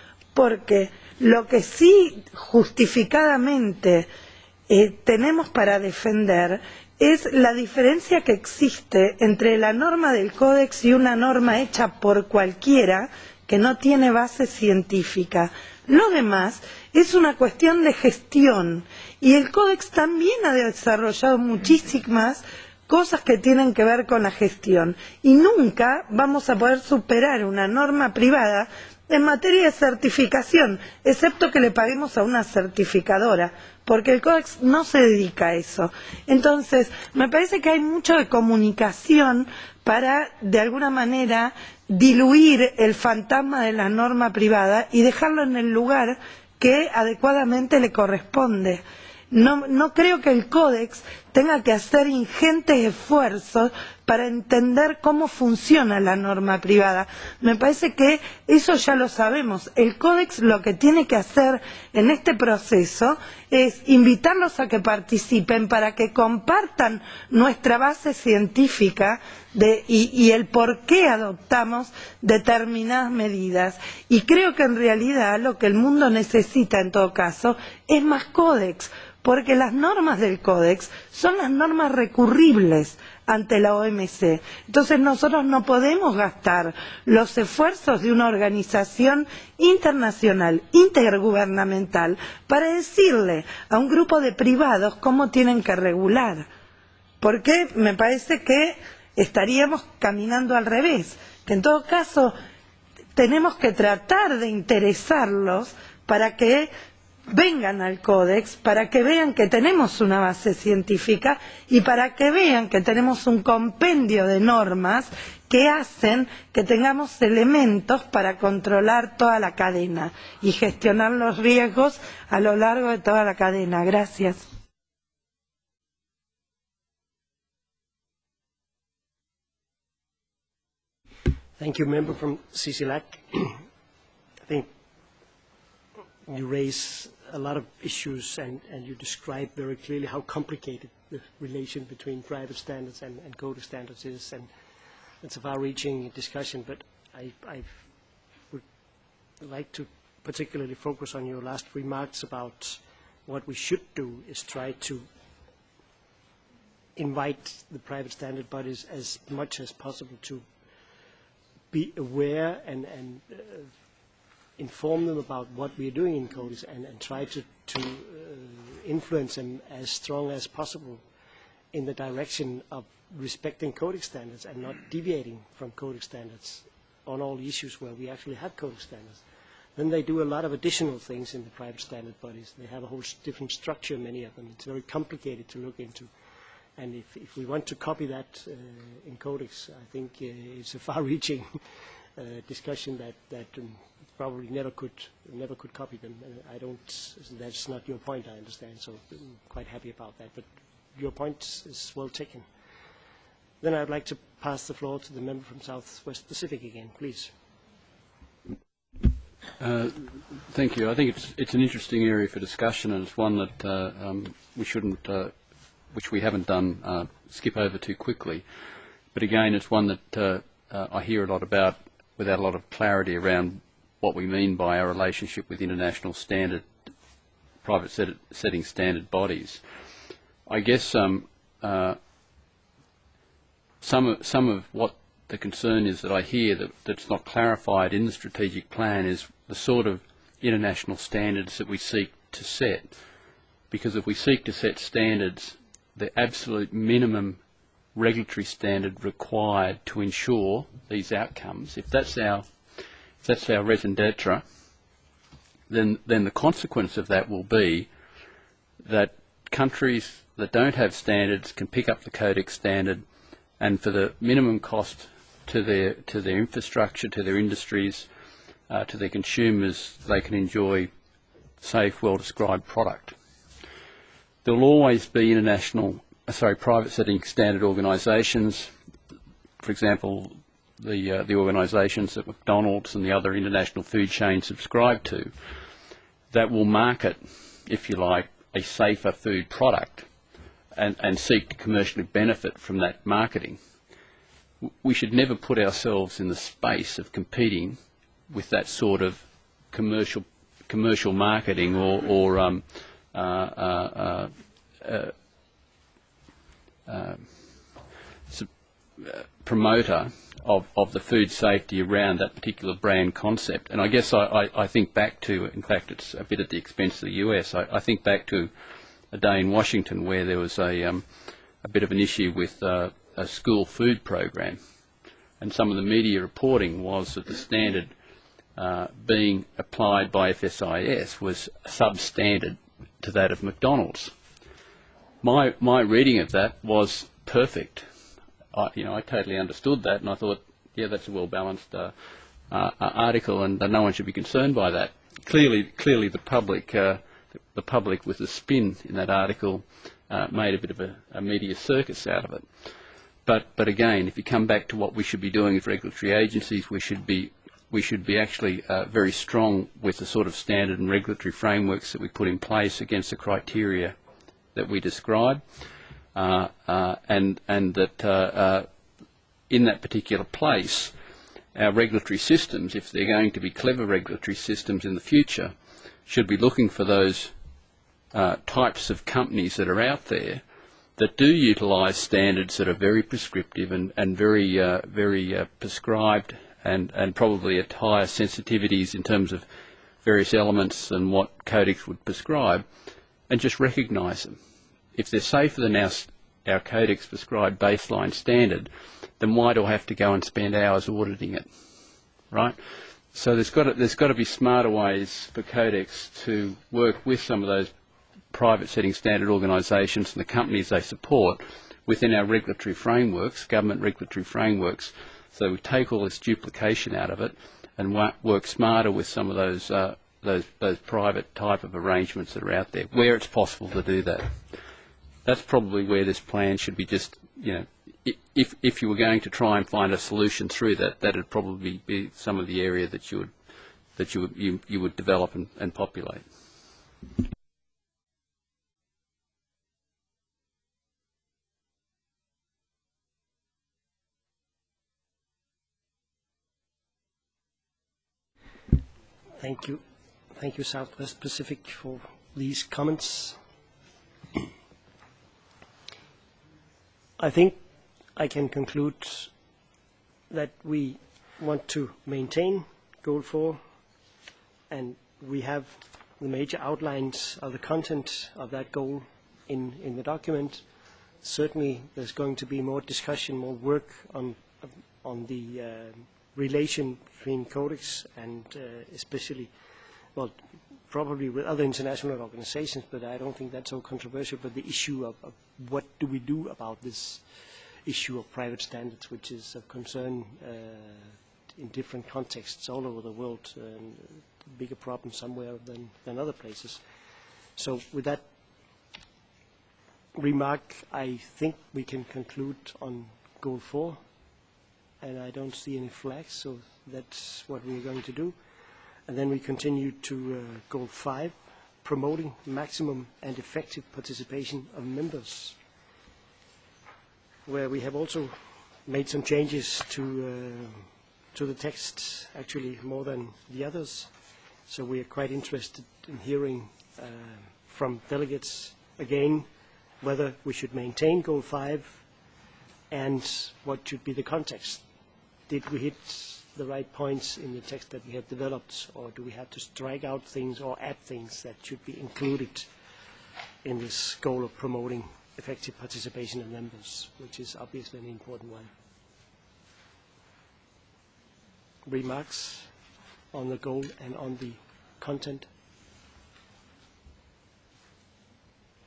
porque lo que sí justificadamente eh, tenemos para defender es la diferencia que existe entre la norma del Códex y una norma hecha por cualquiera que no tiene base científica. Lo demás es una cuestión de gestión, y el Códex también ha desarrollado muchísimas cosas que tienen que ver con la gestión, y nunca vamos a poder superar una norma privada en materia de certificación, excepto que le paguemos a una certificadora, porque el Códex no se dedica a eso. Entonces, me parece que hay mucho de comunicación para, de alguna manera, diluir el fantasma de la norma privada y dejarlo en el lugar que adecuadamente le corresponde. No, no creo que el Códex tenga que hacer ingentes esfuerzos para entender cómo funciona la norma privada. Me parece que eso ya lo sabemos. El Códex lo que tiene que hacer en este proceso es invitarlos a que participen para que compartan nuestra base científica de, y, y el por qué adoptamos determinadas medidas. Y creo que en realidad lo que el mundo necesita en todo caso es más Códex, porque las normas del Códex son las normas recurribles ante la O M C. Entonces nosotros no podemos gastar los esfuerzos de una organización internacional, intergubernamental, para decirle a un grupo de privados cómo tienen que regular. Porque me parece que estaríamos caminando al revés, que en todo caso tenemos que tratar de interesarlos para que vengan al Códex, para que vean que tenemos una base científica y para que vean que tenemos un compendio de normas que hacen que tengamos elementos para controlar toda la cadena y gestionar los riesgos a lo largo de toda la cadena. Gracias. Thank you, member from CICILAC. I think you raise a lot of issues, and, and you describe very clearly how complicated the relation between private standards and, and code of standards is, and it's a far-reaching discussion, but I, I would like to particularly focus on your last remarks about what we should do is try to invite the private standard bodies as much as possible to be aware and, and uh, inform them about what we are doing in Codex, and, and try to, to uh, influence them as strong as possible in the direction of respecting Codex standards and not deviating from Codex standards on all issues where we actually have Codex standards. Then they do a lot of additional things in the private standard bodies. They have a whole different structure, many of them. It's very complicated to look into. And if, if we want to copy that uh, in Codex, I think uh, it's a far-reaching uh, discussion that, that um, probably never could never could copy them. Uh, I don't. That's not your point, I understand. So I'm quite happy about that. But your point is well taken. Then I'd like to pass the floor to the member from Southwest Pacific again, please. Uh, thank you. I think it's it's an interesting area for discussion, and it's one that uh, um, we shouldn't, uh, which we haven't done, uh, skip over too quickly. But again, it's one that uh, uh, I hear a lot about without a lot of clarity around what we mean by our relationship with international standard, private set, setting standard bodies. I guess um, uh, some of, some of what the concern is that I hear that, that's not clarified in the strategic plan is the sort of international standards that we seek to set. Because if we seek to set standards, the absolute minimum regulatory standard required to ensure these outcomes, if that's our, if that's our raison d'etre, then, then the consequence of that will be that countries that don't have standards can pick up the Codex standard, and for the minimum cost to their to their infrastructure, to their industries, uh, to their consumers, they can enjoy safe, well-described product. There will always be international, sorry, private setting standard organisations, for example, the uh, the organisations that McDonald's and the other international food chains subscribe to, that will market, if you like, a safer food product and, and seek to commercially benefit from that marketing. We should never put ourselves in the space of competing with that sort of commercial commercial marketing or, or um, uh, uh, uh, uh, uh, promoter of, of the food safety around that particular brand concept. And I guess I, I, I think back to, in fact it's a bit at the expense of the U S, I, I think back to a day in Washington where there was a, um, a bit of an issue with uh, a school food program. And some of the media reporting was that the standard uh, being applied by F S I S was substandard to that of McDonald's. My, my reading of that was perfect. I, you know, I totally understood that, and I thought, yeah, that's a well-balanced uh, uh, article, and uh, no one should be concerned by that. Clearly, clearly, the public, uh, the public with the spin in that article, uh, made a bit of a, a media circus out of it. But, but again, if you come back to what we should be doing as regulatory agencies, we should be, we should be actually uh, very strong with the sort of standard and regulatory frameworks that we put in place against the criteria that we describe. Uh, uh, and, and that uh, uh, in that particular place, our regulatory systems, if they're going to be clever regulatory systems in the future, should be looking for those uh, types of companies that are out there that do utilise standards that are very prescriptive and, and very, uh, very uh, prescribed and, and probably at higher sensitivities in terms of various elements than what Codex would prescribe, and just recognise them. If they're safer than our, our Codex prescribed baseline standard, then why do I have to go and spend hours auditing it, right? So there's got to, there's got to be smarter ways for Codex to work with some of those private setting standard organisations and the companies they support within our regulatory frameworks, government regulatory frameworks, so we take all this duplication out of it and work smarter with some of those, uh, those, those private type of arrangements that are out there, where it's possible to do that. That's probably where this plan should be just, you know, if, if you were going to try and find a solution through that, that would probably be some of the area that you would, that you would, you, you would develop and, and populate. Thank you. Thank you, Southwest Pacific, for these comments. I think I can conclude that we want to maintain Goal four, and we have the major outlines of the content of that goal in, in the document. Certainly there's going to be more discussion, more work on, on the uh, relation between Codex and uh, especially, well, probably with other international organizations, but I don't think that's so controversial, but the issue of, of what do we do about this issue of private standards, which is of concern uh, in different contexts all over the world, and a bigger problem somewhere than, than other places. So with that remark, I think we can conclude on Goal four, and I don't see any flags, so that's what we're going to do. And then we continue to uh, Goal five, promoting maximum and effective participation of members, where we have also made some changes to, uh, to the text, actually more than the others. So we are quite interested in hearing uh, from delegates again whether we should maintain Goal five and what should be the context. Did we hit the right points in the text that we have developed, or do we have to strike out things or add things that should be included in this goal of promoting effective participation of members, which is obviously an important one. Remarks on the goal and on the content?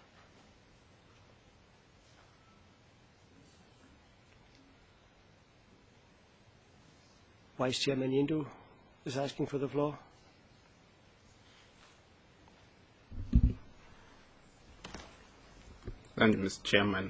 Vice Chairman Yindu is asking for the floor. Thank you, Mister Chairman.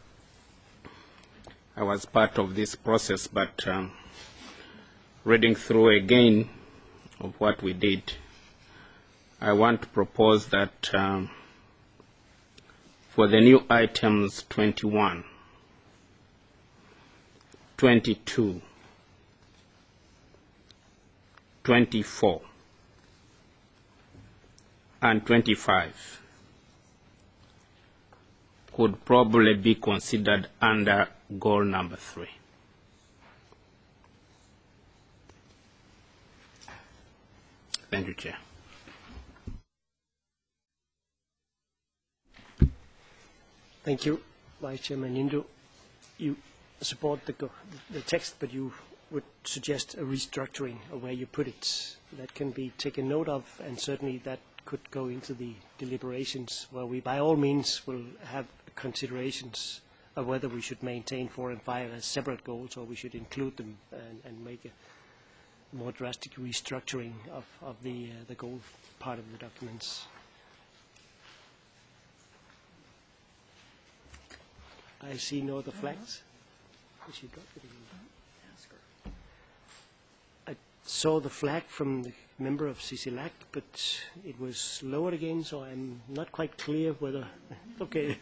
I was part of this process, but um, reading through again of what we did, I want to propose that um, for the new items twenty-one, twenty-two, twenty-four, and twenty-five could probably be considered under goal number three. Thank you, Chair. Thank you, Vice Chairman Yindu. You support the, the text, but you would suggest a restructuring of where you put it. That can be taken note of, and certainly that could go into the deliberations, where we by all means will have considerations of whether we should maintain four and five as separate goals or we should include them and, and make a more drastic restructuring of, of the, uh, the goal part of the documents. I see no other flags. I saw the flag from the member of C C L A C, but it was lowered again, so I'm not quite clear whether... Okay.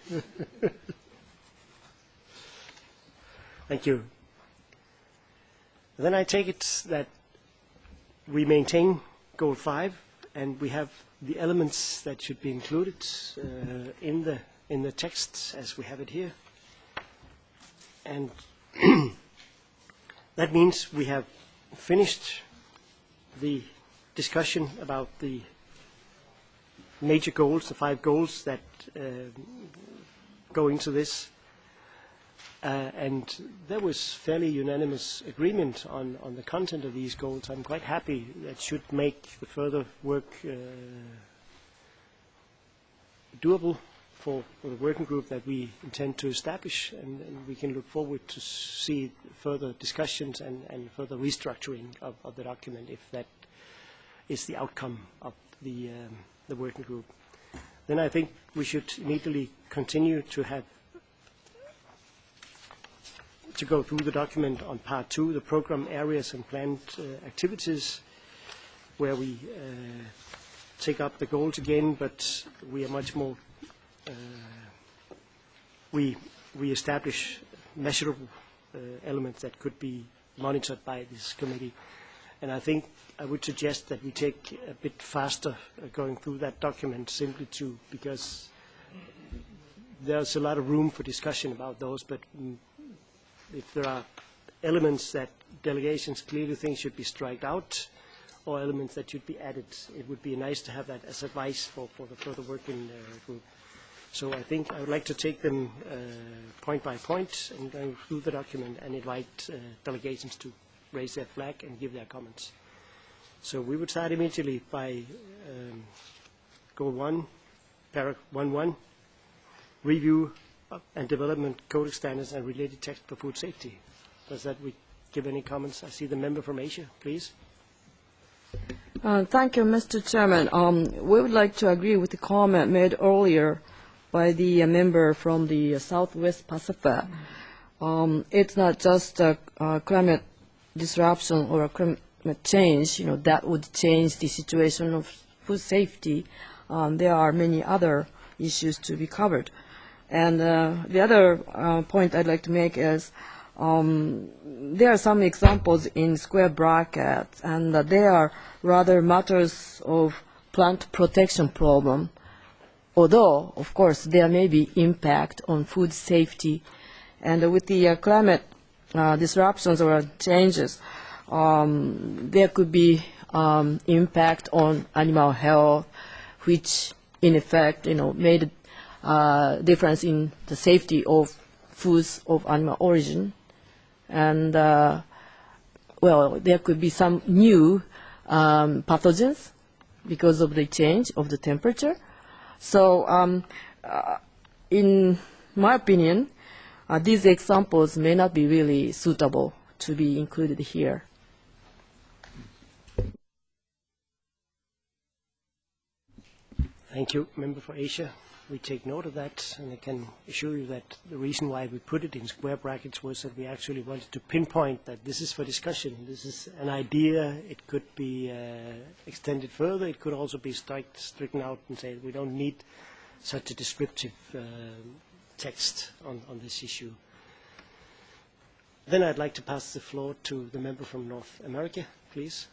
Thank you. Then I take it that we maintain goal five, and we have the elements that should be included uh, in the in the text as we have it here. And that means we have finished the discussion about the major goals, the five goals that uh, go into this. Uh, and there was fairly unanimous agreement on, on the content of these goals. I'm quite happy. That should make the further work uh, doable for, for the working group that we intend to establish, and, and we can look forward to see further discussions and, and further restructuring of, of the document if that is the outcome of the, um, the working group. Then I think we should immediately continue to have to go through the document on part two, the program areas and planned uh, activities, where we uh, take up the goals again, but we are much more Uh, we, we establish measurable uh, elements that could be monitored by this committee. And I think I would suggest that we take a bit faster uh, going through that document, simply to, because there's a lot of room for discussion about those, but mm, if there are elements that delegations clearly think should be striked out, or elements that should be added, it would be nice to have that as advice for, for the further working uh, group. So I think I would like to take them uh, point by point and go through the document and invite uh, delegations to raise their flag and give their comments. So we would start immediately by um, goal one, paragraph one one, review and development code standards and related text for food safety. Does that we give any comments? I see the member from Asia, please. Uh, thank you, Mister Chairman. Um, we would like to agree with the comment made earlier by the uh, member from the uh, Southwest Pacific. Um, it's not just uh, uh, climate disruption or climate change, you know, that would change the situation of food safety. Um, there are many other issues to be covered. And uh, the other uh, point I'd like to make is um, there are some examples in square brackets, and uh, they are rather matters of plant protection problem. Although, of course, there may be impact on food safety. And uh, with the uh, climate uh, disruptions or changes, um, there could be um, impact on animal health, which in effect, you know, made a uh, difference in the safety of foods of animal origin. And, uh, well, there could be some new um, pathogens because of the change of the temperature. So, um, uh, in my opinion, uh, these examples may not be really suitable to be included here. Thank you, Member for Asia. We take note of that, and I can assure you that the reason why we put it in square brackets was that we actually wanted to pinpoint that this is for discussion. This is an idea. It could be uh, extended further. It could also be strike, stricken out and say we don't need such a descriptive uh, text on, on this issue. Then I'd like to pass the floor to the member from North America, please.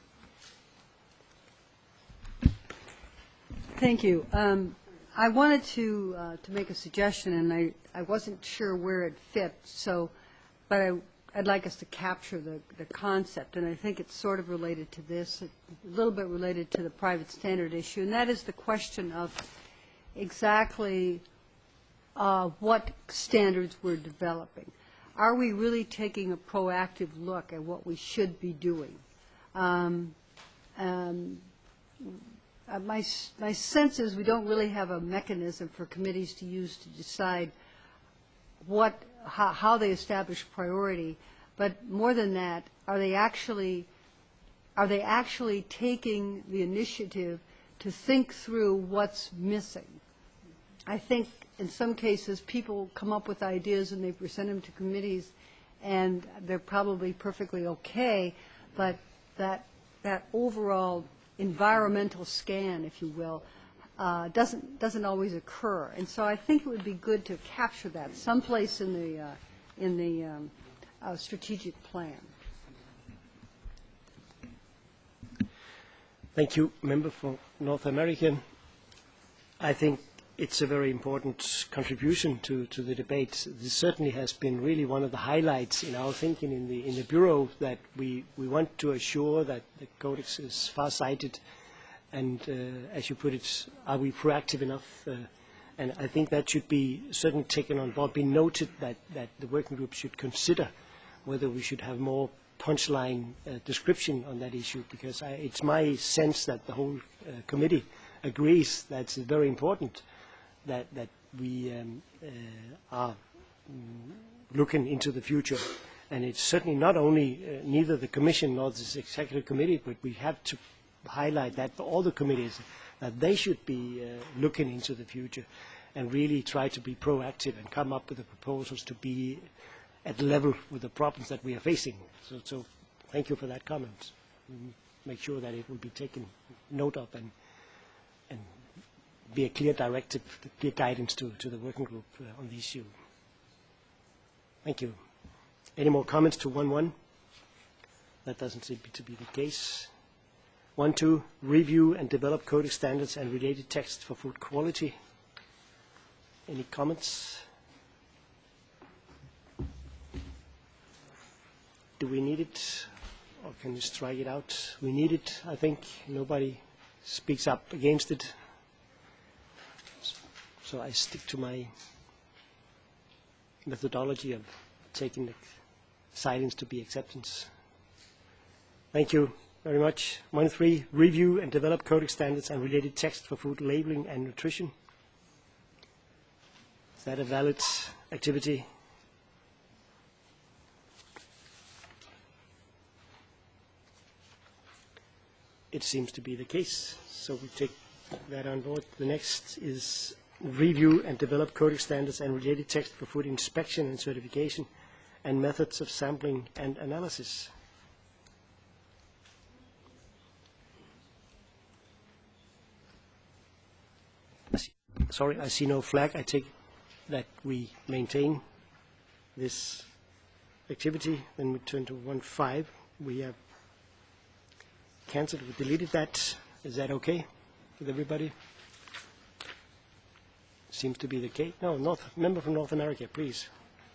Thank you. Um, I wanted to uh, to make a suggestion, and I, I wasn't sure where it fit. So, but I, I'd like us to capture the the concept, and I think it's sort of related to this, a little bit related to the private standard issue, and that is the question of exactly uh, what standards we're developing. Are we really taking a proactive look at what we should be doing? Um, um, Uh, my, my sense is we don't really have a mechanism for committees to use to decide what, how, how they establish priority. But more than that, are they actually, are they actually taking the initiative to think through what's missing? I think in some cases people come up with ideas and they present them to committees, and they're probably perfectly okay, but that that overall environmental scan, if you will, uh, doesn't doesn't always occur, and so I think it would be good to capture that someplace in the uh, in the um, uh, strategic plan. Thank you, member for North America. I think it's a very important contribution to, to the debate. This certainly has been really one of the highlights in our thinking in the, in the Bureau, that we, we want to assure that the Codex is far-sighted and, uh, as you put it, are we proactive enough? Uh, and I think that should be certainly taken on board, be noted that, that the working group should consider whether we should have more punchline uh, description on that issue, because I, it's my sense that the whole uh, committee agrees that it's very important that, that we um, uh, are um, looking into the future. And it's certainly not only uh, neither the Commission nor the Executive Committee, but we have to highlight that for all the committees, that they should be uh, looking into the future and really try to be proactive and come up with the proposals to be at level with the problems that we are facing. So, so thank you for that comment. We'll make sure that it will be taken note of and, and be a clear directive, clear guidance to, to the working group uh, on the issue. Thank you. Any more comments to one one? That doesn't seem to be the case. One two, review and develop coding standards and related text for food quality. Any comments? Do we need it, or can we strike it out? We need it, I think. Nobody speaks up against it. So I stick to my methodology of taking the silence to be acceptance. Thank you very much. One three, review and develop coding standards and related text for food labeling and nutrition. Is that a valid activity? It seems to be the case, so we take that on board. The next is review and develop coding standards and related text for food inspection and certification and methods of sampling and analysis. I see, sorry, I see no flag. I take that we maintain this activity. Then we turn to one five. We have cancelled, we deleted that. Is that okay with everybody? Seems to be the case. No, North, member from North America, please.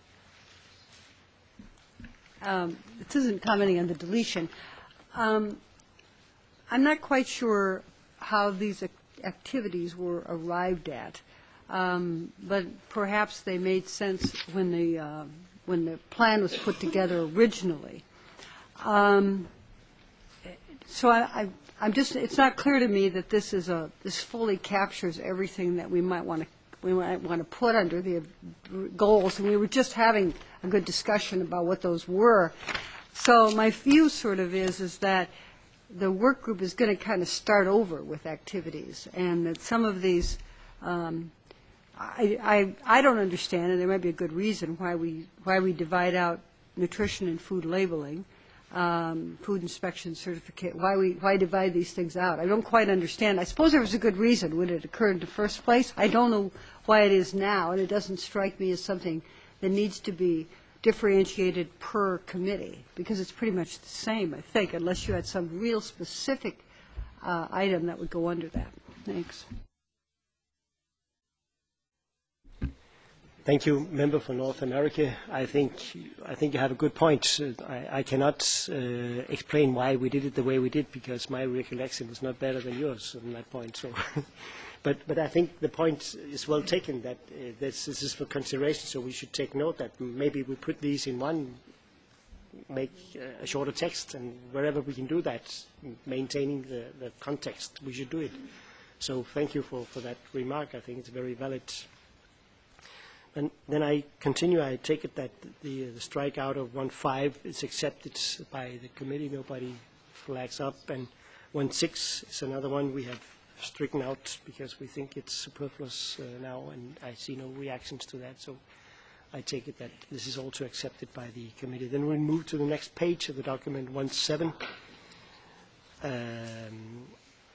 Um, this isn't commenting on the deletion. Um, I'm not quite sure how these ac activities were arrived at, um, but perhaps they made sense when the uh, when the plan was put together originally. Um, so I, I, I'm just, it's not clear to me that this is a, this fully captures everything that we might want to, we might want to put under the goals. And we were just having a good discussion about what those were. So my view sort of is, is that the work group is going to kind of start over with activities, and that some of these, um, I, I, I don't understand, and there might be a good reason why we, why we divide out nutrition and food labeling, um, food inspection certificate, why we, why divide these things out. I don't quite understand. I suppose there was a good reason when it occurred in the first place. I don't know why it is now, and it doesn't strike me as something that needs to be differentiated per committee, because it's pretty much the same, I think, unless you had some real specific uh, item that would go under that. Thanks. Thank you, Member for North America. I think I think you have a good point. I, I cannot uh, explain why we did it the way we did, because my recollection was not better than yours on that point. So, but but I think the point is well taken, that uh, this, this is for consideration. So we should take note that maybe we put these in one, make uh, a shorter text, and wherever we can do that, maintaining the, the context, we should do it. So thank you for, for that remark. I think it's very valid. And then I continue. I take it that the, the strike out of one five is accepted by the committee. Nobody flags up. And one six is another one we have stricken out because we think it's superfluous uh, now, and I see no reactions to that. So I take it that this is also accepted by the committee. Then we move to the next page of the document, one seven. Um,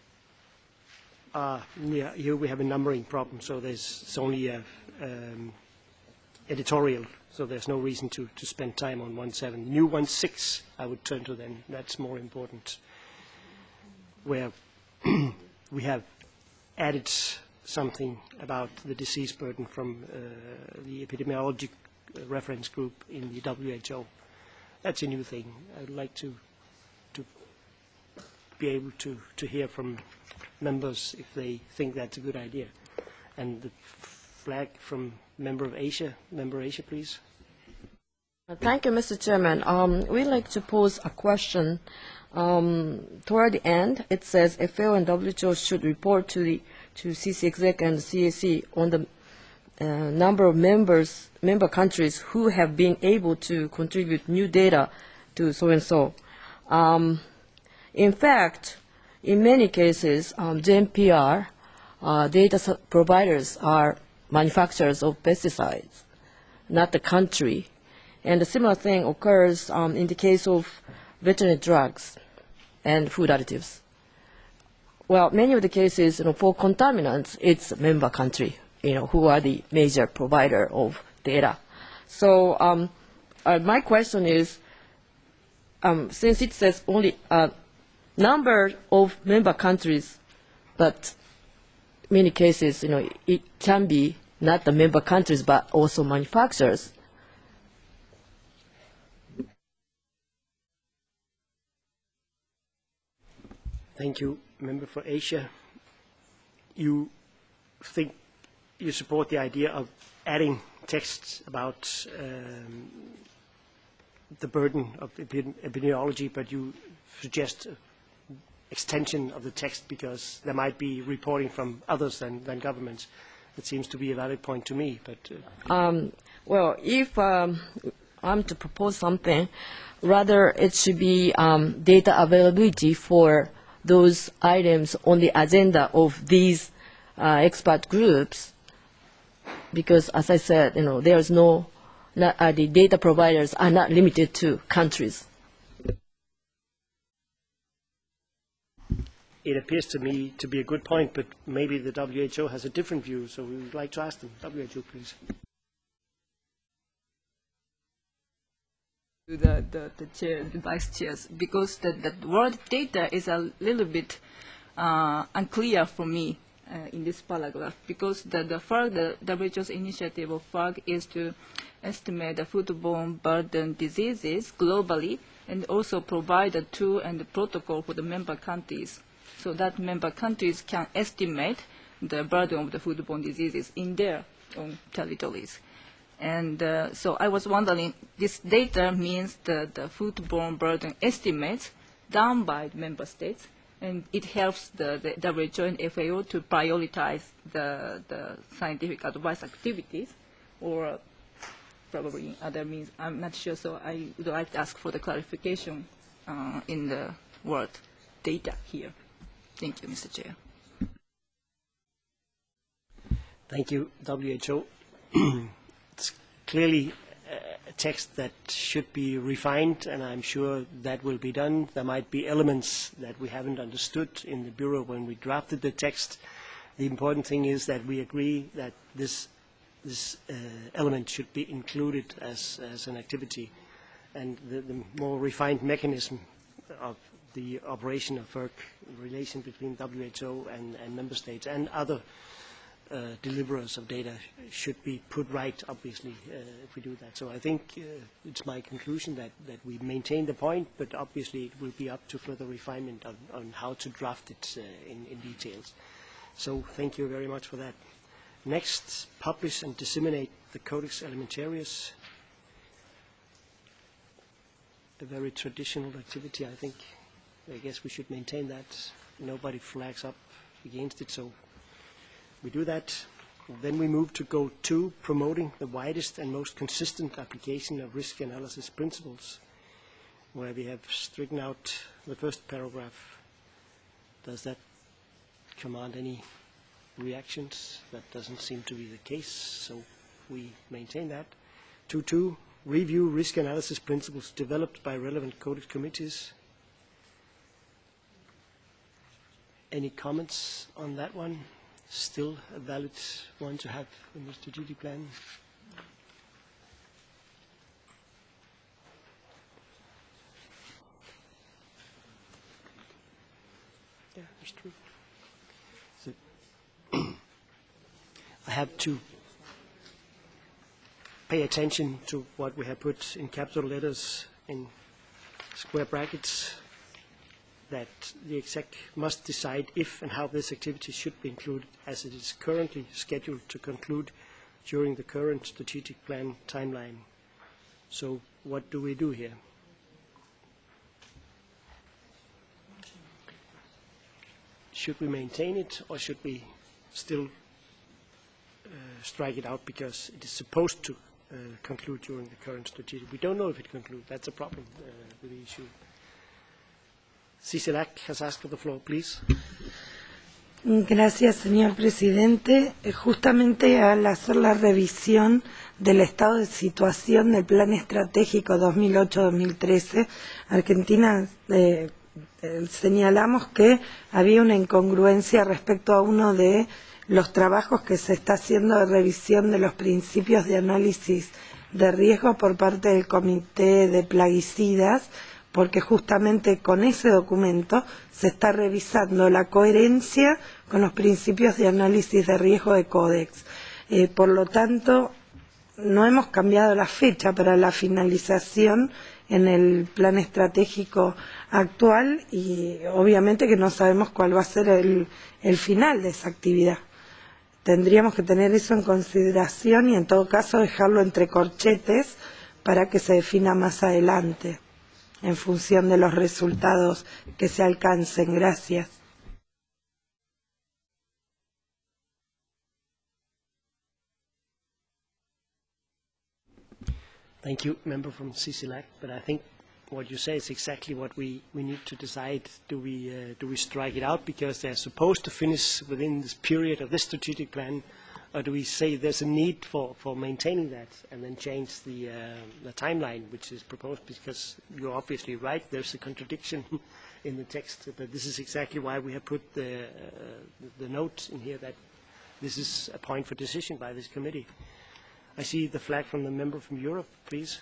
uh, yeah, here we have a numbering problem, so there's it's only a um, editorial, so there's no reason to, to spend time on one seven. New one six, I would turn to then. That's more important, where we have added something about the disease burden from uh, the epidemiologic reference group in the W H O. That's a new thing. I would like to to be able to, to hear from members if they think that's a good idea. And the flag from Member of Asia. Member Asia, please. Thank you, Mister Chairman. Um, we'd like to pose a question. Um, toward the end, it says F A O and W H O should report to the to C C Exec and C A C on the uh, number of members, member countries who have been able to contribute new data to so and so. Um, in fact, in many cases, um, G M P R uh, data providers are manufacturers of pesticides, not the country. And a similar thing occurs um, in the case of veterinary drugs and food additives. Well, many of the cases, you know, for contaminants, it's a member country, you know, who are the major provider of data. So um, uh, my question is, um, since it says only a number of member countries, but many cases, you know, it can be not the member countries, but also manufacturers. Thank you, Member for Asia. You think you support the idea of adding texts about um, the burden of epidemiology, but you suggest extension of the text because there might be reporting from others than, than governments. It seems to be a valid point to me. But uh, um, well, if um, I'm to propose something, rather it should be um, data availability for those items on the agenda of these uh, expert groups, because, as I said, you know, there's no, not, uh, the data providers are not limited to countries. It appears to me to be a good point, but maybe the W H O has a different view, so we would like to ask them. W H O, please. The, the, the, chair, the vice chairs, because the, the word data is a little bit uh, unclear for me uh, in this paragraph, because the, the, F A R G, the W H O's initiative of F A R G is to estimate the foodborne burden diseases globally and also provide a tool and the protocol for the member countries, so that member countries can estimate the burden of the foodborne diseases in their own territories. And uh, so I was wondering, this data means the, the foodborne burden estimates done by member states, and it helps the, the W H O and F A O to prioritize the, the scientific advice activities, or probably in other means. I'm not sure, so I would like to ask for the clarification uh, in the word. data here. Thank you, Mister Chair. Thank you, W H O. It's clearly a text that should be refined, and I'm sure that will be done. There might be elements that we haven't understood in the Bureau when we drafted the text. The important thing is that we agree that this, this uh, element should be included as, as an activity, and the, the more refined mechanism of the operation of FERC, relation between W H O and, and member states and other Uh, deliverers of data should be put right, obviously, uh, if we do that. So I think uh, it's my conclusion that, that we maintain the point, but obviously it will be up to further refinement on, on how to draft it uh, in, in details. So thank you very much for that. Next, publish and disseminate the Codex Alimentarius. A very traditional activity, I think. I guess we should maintain that. Nobody flags up against it, so we do that. Then we move to go to promoting the widest and most consistent application of risk analysis principles, where we have stricken out the first paragraph. Does that command any reactions? That doesn't seem to be the case, so we maintain that. two two, review risk analysis principles developed by relevant Codex committees. Any comments on that one? Still a valid one to have in the strategic plan? Yeah, that's true. So I have to pay attention to what we have put in capital letters in square brackets, that the exec must decide if and how this activity should be included, as it is currently scheduled to conclude during the current strategic plan timeline. So what do we do here? Should we maintain it, or should we still uh, strike it out because it is supposed to uh, conclude during the current strategic? We don't know if it concludes. That's a problem uh, with the issue. Cicelac has asked for the floor, please. Gracias, señor presidente. Justamente al hacer la revisión del estado de situación del Plan Estratégico dos mil ocho a dos mil trece, Argentina eh, eh, señalamos que había una incongruencia respecto a uno de los trabajos que se está haciendo de revisión de los principios de análisis de riesgo por parte del Comité de Plaguicidas, porque justamente con ese documento se está revisando la coherencia con los principios de análisis de riesgo de Codex. Eh, por lo tanto, no hemos cambiado la fecha para la finalización en el plan estratégico actual y obviamente que no sabemos cuál va a ser el, el final de esa actividad. Tendríamos que tener eso en consideración y en todo caso dejarlo entre corchetes para que se defina más adelante, en función de los resultados que se alcancen. Gracias. Thank you, member from CICILAC. But I think what you say is exactly what we, we need to decide. Do we, uh, do we strike it out because they're supposed to finish within this period of this strategic plan, or do we say there's a need for, for maintaining that and then change the, uh, the timeline which is proposed? Because you're obviously right, there's a contradiction in the text, but this is exactly why we have put the, uh, the note in here that this is a point for decision by this committee. I see the flag from the member from Europe, please.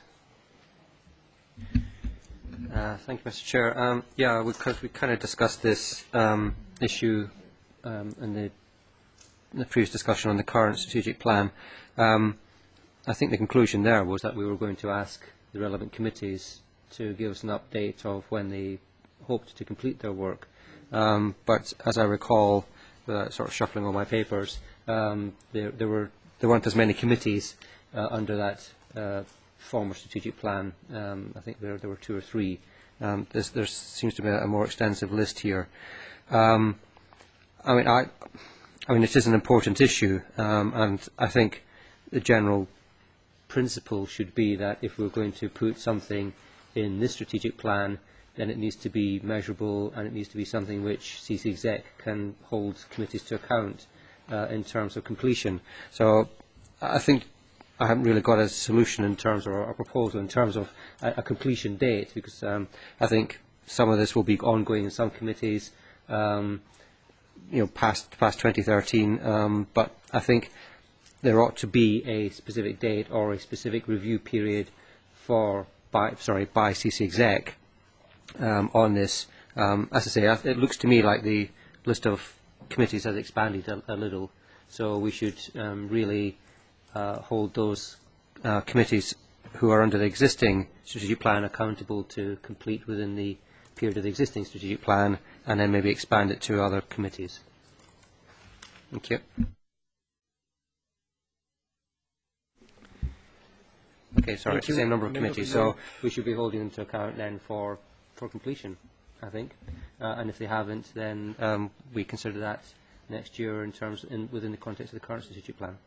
Uh, thank you, Mister Chair. Um, yeah, because we kind of discussed this um, issue um, in the in the previous discussion on the current strategic plan. Um, I think the conclusion there was that we were going to ask the relevant committees to give us an update of when they hoped to complete their work. Um, but as I recall, uh, sort of shuffling all my papers, um, there, there, were, there weren't as many committees uh, under that uh, former strategic plan. Um, I think there, there were two or three. Um, there seems to be a, a more extensive list here. Um, I mean, I... I mean, it is an important issue, um, and I think the general principle should be that if we're going to put something in this strategic plan, then it needs to be measurable, and it needs to be something which C C Exec can hold committees to account uh, in terms of completion. So I think I haven't really got a solution in terms of a proposal in terms of a, a completion date, because um, I think some of this will be ongoing in some committees, um, you know, past past twenty thirteen. Um, but I think there ought to be a specific date or a specific review period for by sorry by C C Exec um, on this. Um, as I say, it looks to me like the list of committees has expanded a, a little, so we should um, really uh, hold those uh, committees who are under the existing strategic plan accountable to complete within the period of the existing strategic plan, and then maybe expand it to other committees. Thank you. Okay, sorry, it's the same number of committees, so we should be holding them to account then for, for completion, I think. Uh, and if they haven't, then um, we consider that next year in terms in, within the context of the current strategic plan.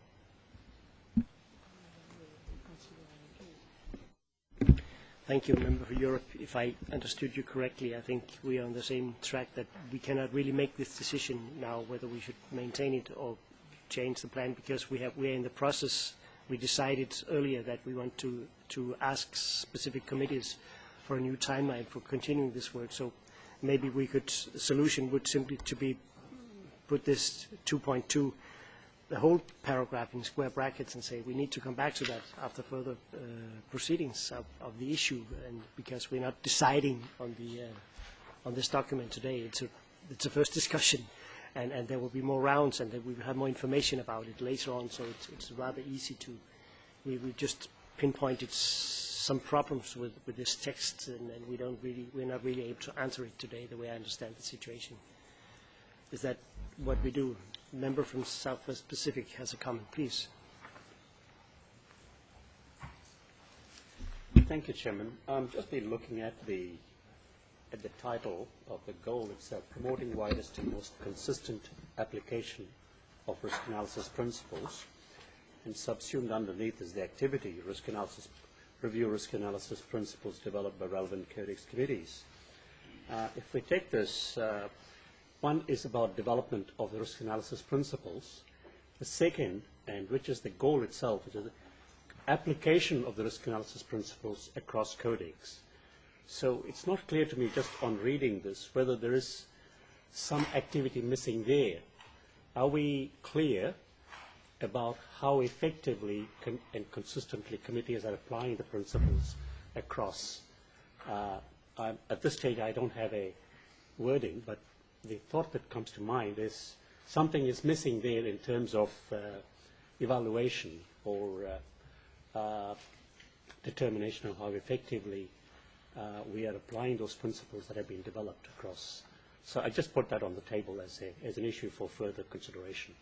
Thank you, Member for Europe. If I understood you correctly, I think we are on the same track that we cannot really make this decision now whether we should maintain it or change the plan, because we have we are in the process. We decided earlier that we want to to ask specific committees for a new timeline for continuing this work. So maybe we could a solution would simply to be put this two point two, the whole paragraph in square brackets, and say we need to come back to that after further uh, proceedings of, of the issue, and because we're not deciding on the uh, on this document today. It's a it's a first discussion. And, and there will be more rounds, and then we will have more information about it later on. So it's, it's rather easy to. We we just pinpointed some problems with, with this text, and, and we don't really we're not really able to answer it today the way I understand the situation. Is that what we do? A member from Southwest Pacific has a comment, please. Thank you, Chairman. Um, just been looking at the. at the title of the goal itself, promoting widest and most consistent application of risk analysis principles, and subsumed underneath is the activity, risk analysis, review risk analysis principles developed by relevant codex committees. Uh, if we take this, uh, one is about development of the risk analysis principles. The second, and which is the goal itself, which is the application of the risk analysis principles across codex. So it's not clear to me just on reading this whether there is some activity missing there. Are we clear about how effectively con and consistently committees are applying the principles across? Uh, I'm, at this stage I don't have a wording, but the thought that comes to mind is something is missing there in terms of uh, evaluation or uh, uh, determination of how effectively Uh, we are applying those principles that have been developed across. So I just put that on the table as, a, as an issue for further consideration.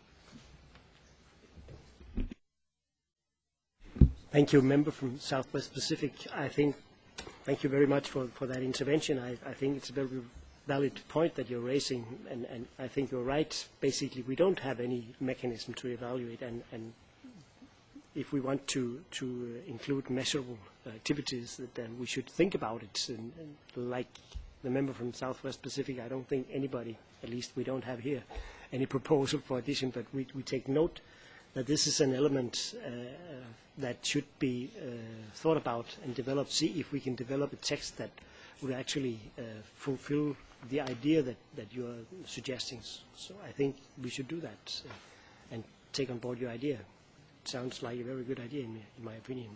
Thank you, member from Southwest Pacific. I think, thank you very much for, for that intervention. I, I think it's a very valid point that you're raising, and, and I think you're right. Basically, we don't have any mechanism to evaluate, and, and if we want to, to uh, include measurable activities, then we should think about it. And, and like the member from Southwest Pacific, I don't think anybody, at least we don't have here, any proposal for addition, but we, we take note that this is an element uh, that should be uh, thought about and developed. See if we can develop a text that would actually uh, fulfill the idea that, that you are suggesting. So I think we should do that uh, and take on board your idea. Sounds like a very good idea, in, in my opinion.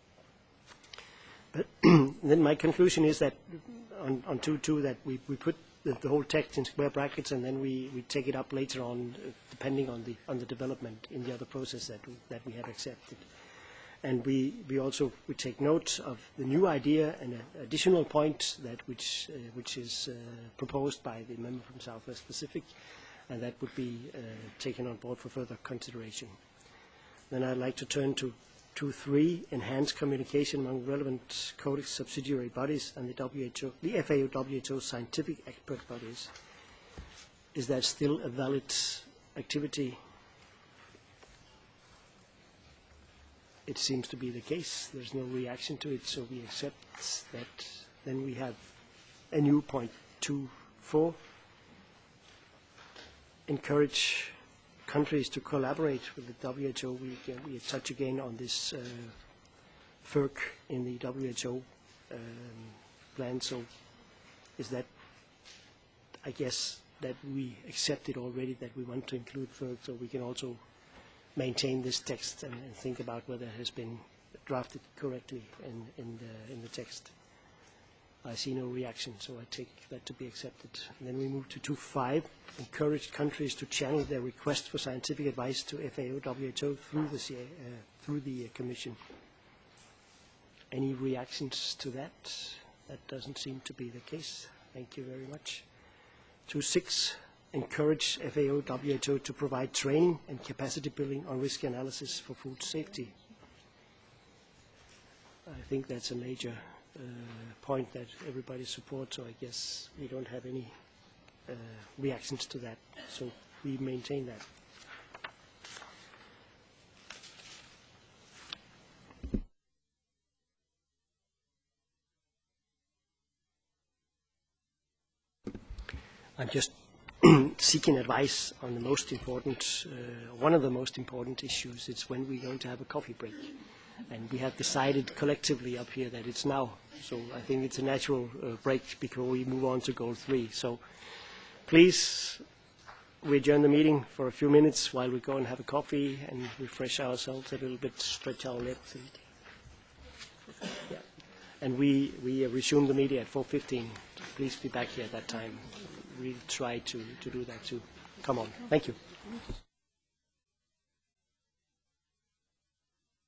But then my conclusion is that on, on two two that we, we put the, the whole text in square brackets, and then we, we take it up later on, uh, depending on the on the development in the other process that we, that we have accepted. And we, we also we take note of the new idea and an additional point that which uh, which is uh, proposed by the member from Southwest Pacific, and that would be uh, taken on board for further consideration. Then I'd like to turn to two three, enhanced communication among relevant codex subsidiary bodies and the W H O, the F A O W H O scientific expert bodies. Is that still a valid activity? It seems to be the case. There's no reaction to it, so we accept that. Then we have a new point two four, encourage countries to collaborate with the W H O. We, again, we touch again on this uh, F E R C in the W H O um, plan. So is that, I guess, that we accepted already that we want to include F E R C, so we can also maintain this text and, and think about whether it has been drafted correctly in, in, the, in the text. I see no reaction, so I take that to be accepted. And then we move to two point five, encourage countries to channel their request for scientific advice to F A O W H O through the, C A, uh, through the uh, Commission. Any reactions to that? That doesn't seem to be the case. Thank you very much. two point six, encourage F A O W H O to provide training and capacity building on risk analysis for food safety. I think that's a major uh, point that everybody supports, so I guess we don't have any uh, reactions to that. So we maintain that. I'm just seeking advice on the most important, uh, one of the most important issues. It's when we're going to have a coffee break. And we have decided collectively up here that it's now. So I think it's a natural uh, break before we move on to goal three. So please, we adjourn the meeting for a few minutes while we go and have a coffee and refresh ourselves a little bit, stretch our legs. And, yeah. and we, we resume the meeting at four fifteen. Please be back here at that time. We'll try to, to do that too. Come on. Thank you.